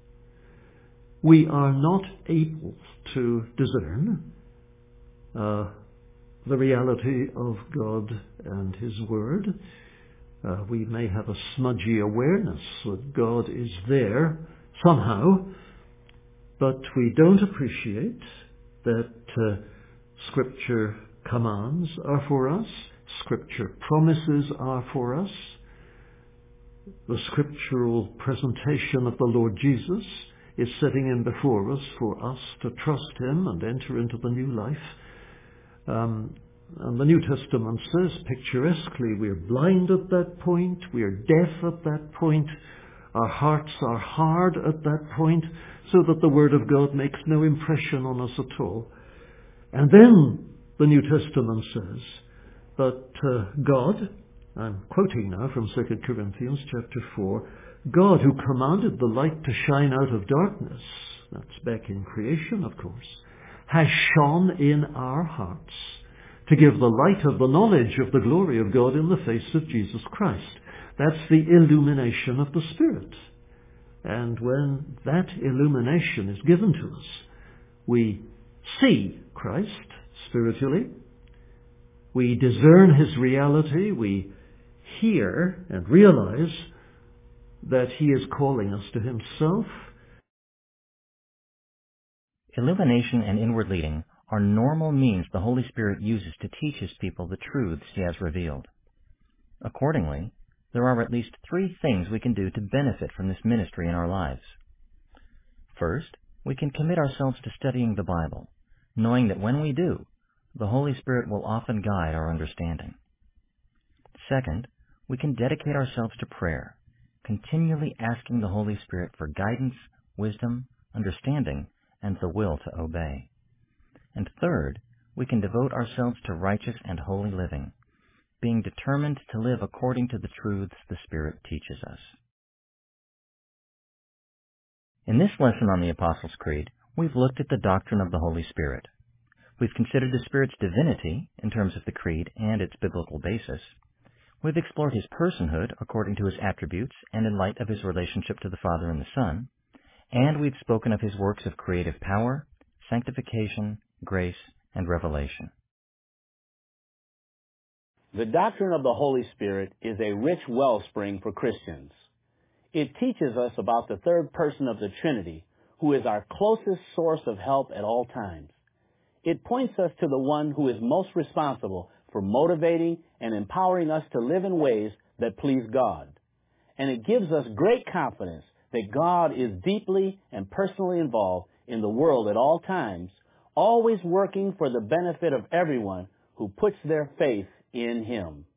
we are not able to discern uh, the reality of God and His Word. Uh, we may have a smudgy awareness that God is there somehow, but we don't appreciate that uh, Scripture commands are for us, Scripture promises are for us. The scriptural presentation of the Lord Jesus is setting in before us for us to trust Him and enter into the new life. Um, and the New Testament says picturesquely, we are blind at that point, we are deaf at that point, our hearts are hard at that point, so that the Word of God makes no impression on us at all. And then the New Testament says, but uh, God, I'm quoting now from Second Corinthians chapter four, God who commanded the light to shine out of darkness, that's back in creation of course, has shone in our hearts to give the light of the knowledge of the glory of God in the face of Jesus Christ. That's the illumination of the Spirit. And when that illumination is given to us, we see Christ spiritually, we discern His reality, we hear and realize that He is calling us to Himself. Illumination and inward leading are normal means the Holy Spirit uses to teach His people the truths He has revealed. Accordingly, there are at least three things we can do to benefit from this ministry in our lives. First, we can commit ourselves to studying the Bible, knowing that when we do, the Holy Spirit will often guide our understanding. Second, we can dedicate ourselves to prayer, continually asking the Holy Spirit for guidance, wisdom, understanding, and the will to obey. And third, we can devote ourselves to righteous and holy living, being determined to live according to the truths the Spirit teaches us. In this lesson on the Apostles' Creed, we've looked at the doctrine of the Holy Spirit. We've considered the Spirit's divinity in terms of the Creed and its biblical basis. We've explored his personhood according to his attributes and in light of his relationship to the Father and the Son. And we've spoken of his works of creative power, sanctification, grace, and revelation. The doctrine of the Holy Spirit is a rich wellspring for Christians. It teaches us about the third person of the Trinity, who is our closest source of help at all times. It points us to the one who is most responsible for motivating and empowering us to live in ways that please God. And it gives us great confidence that God is deeply and personally involved in the world at all times, always working for the benefit of everyone who puts their faith in Him.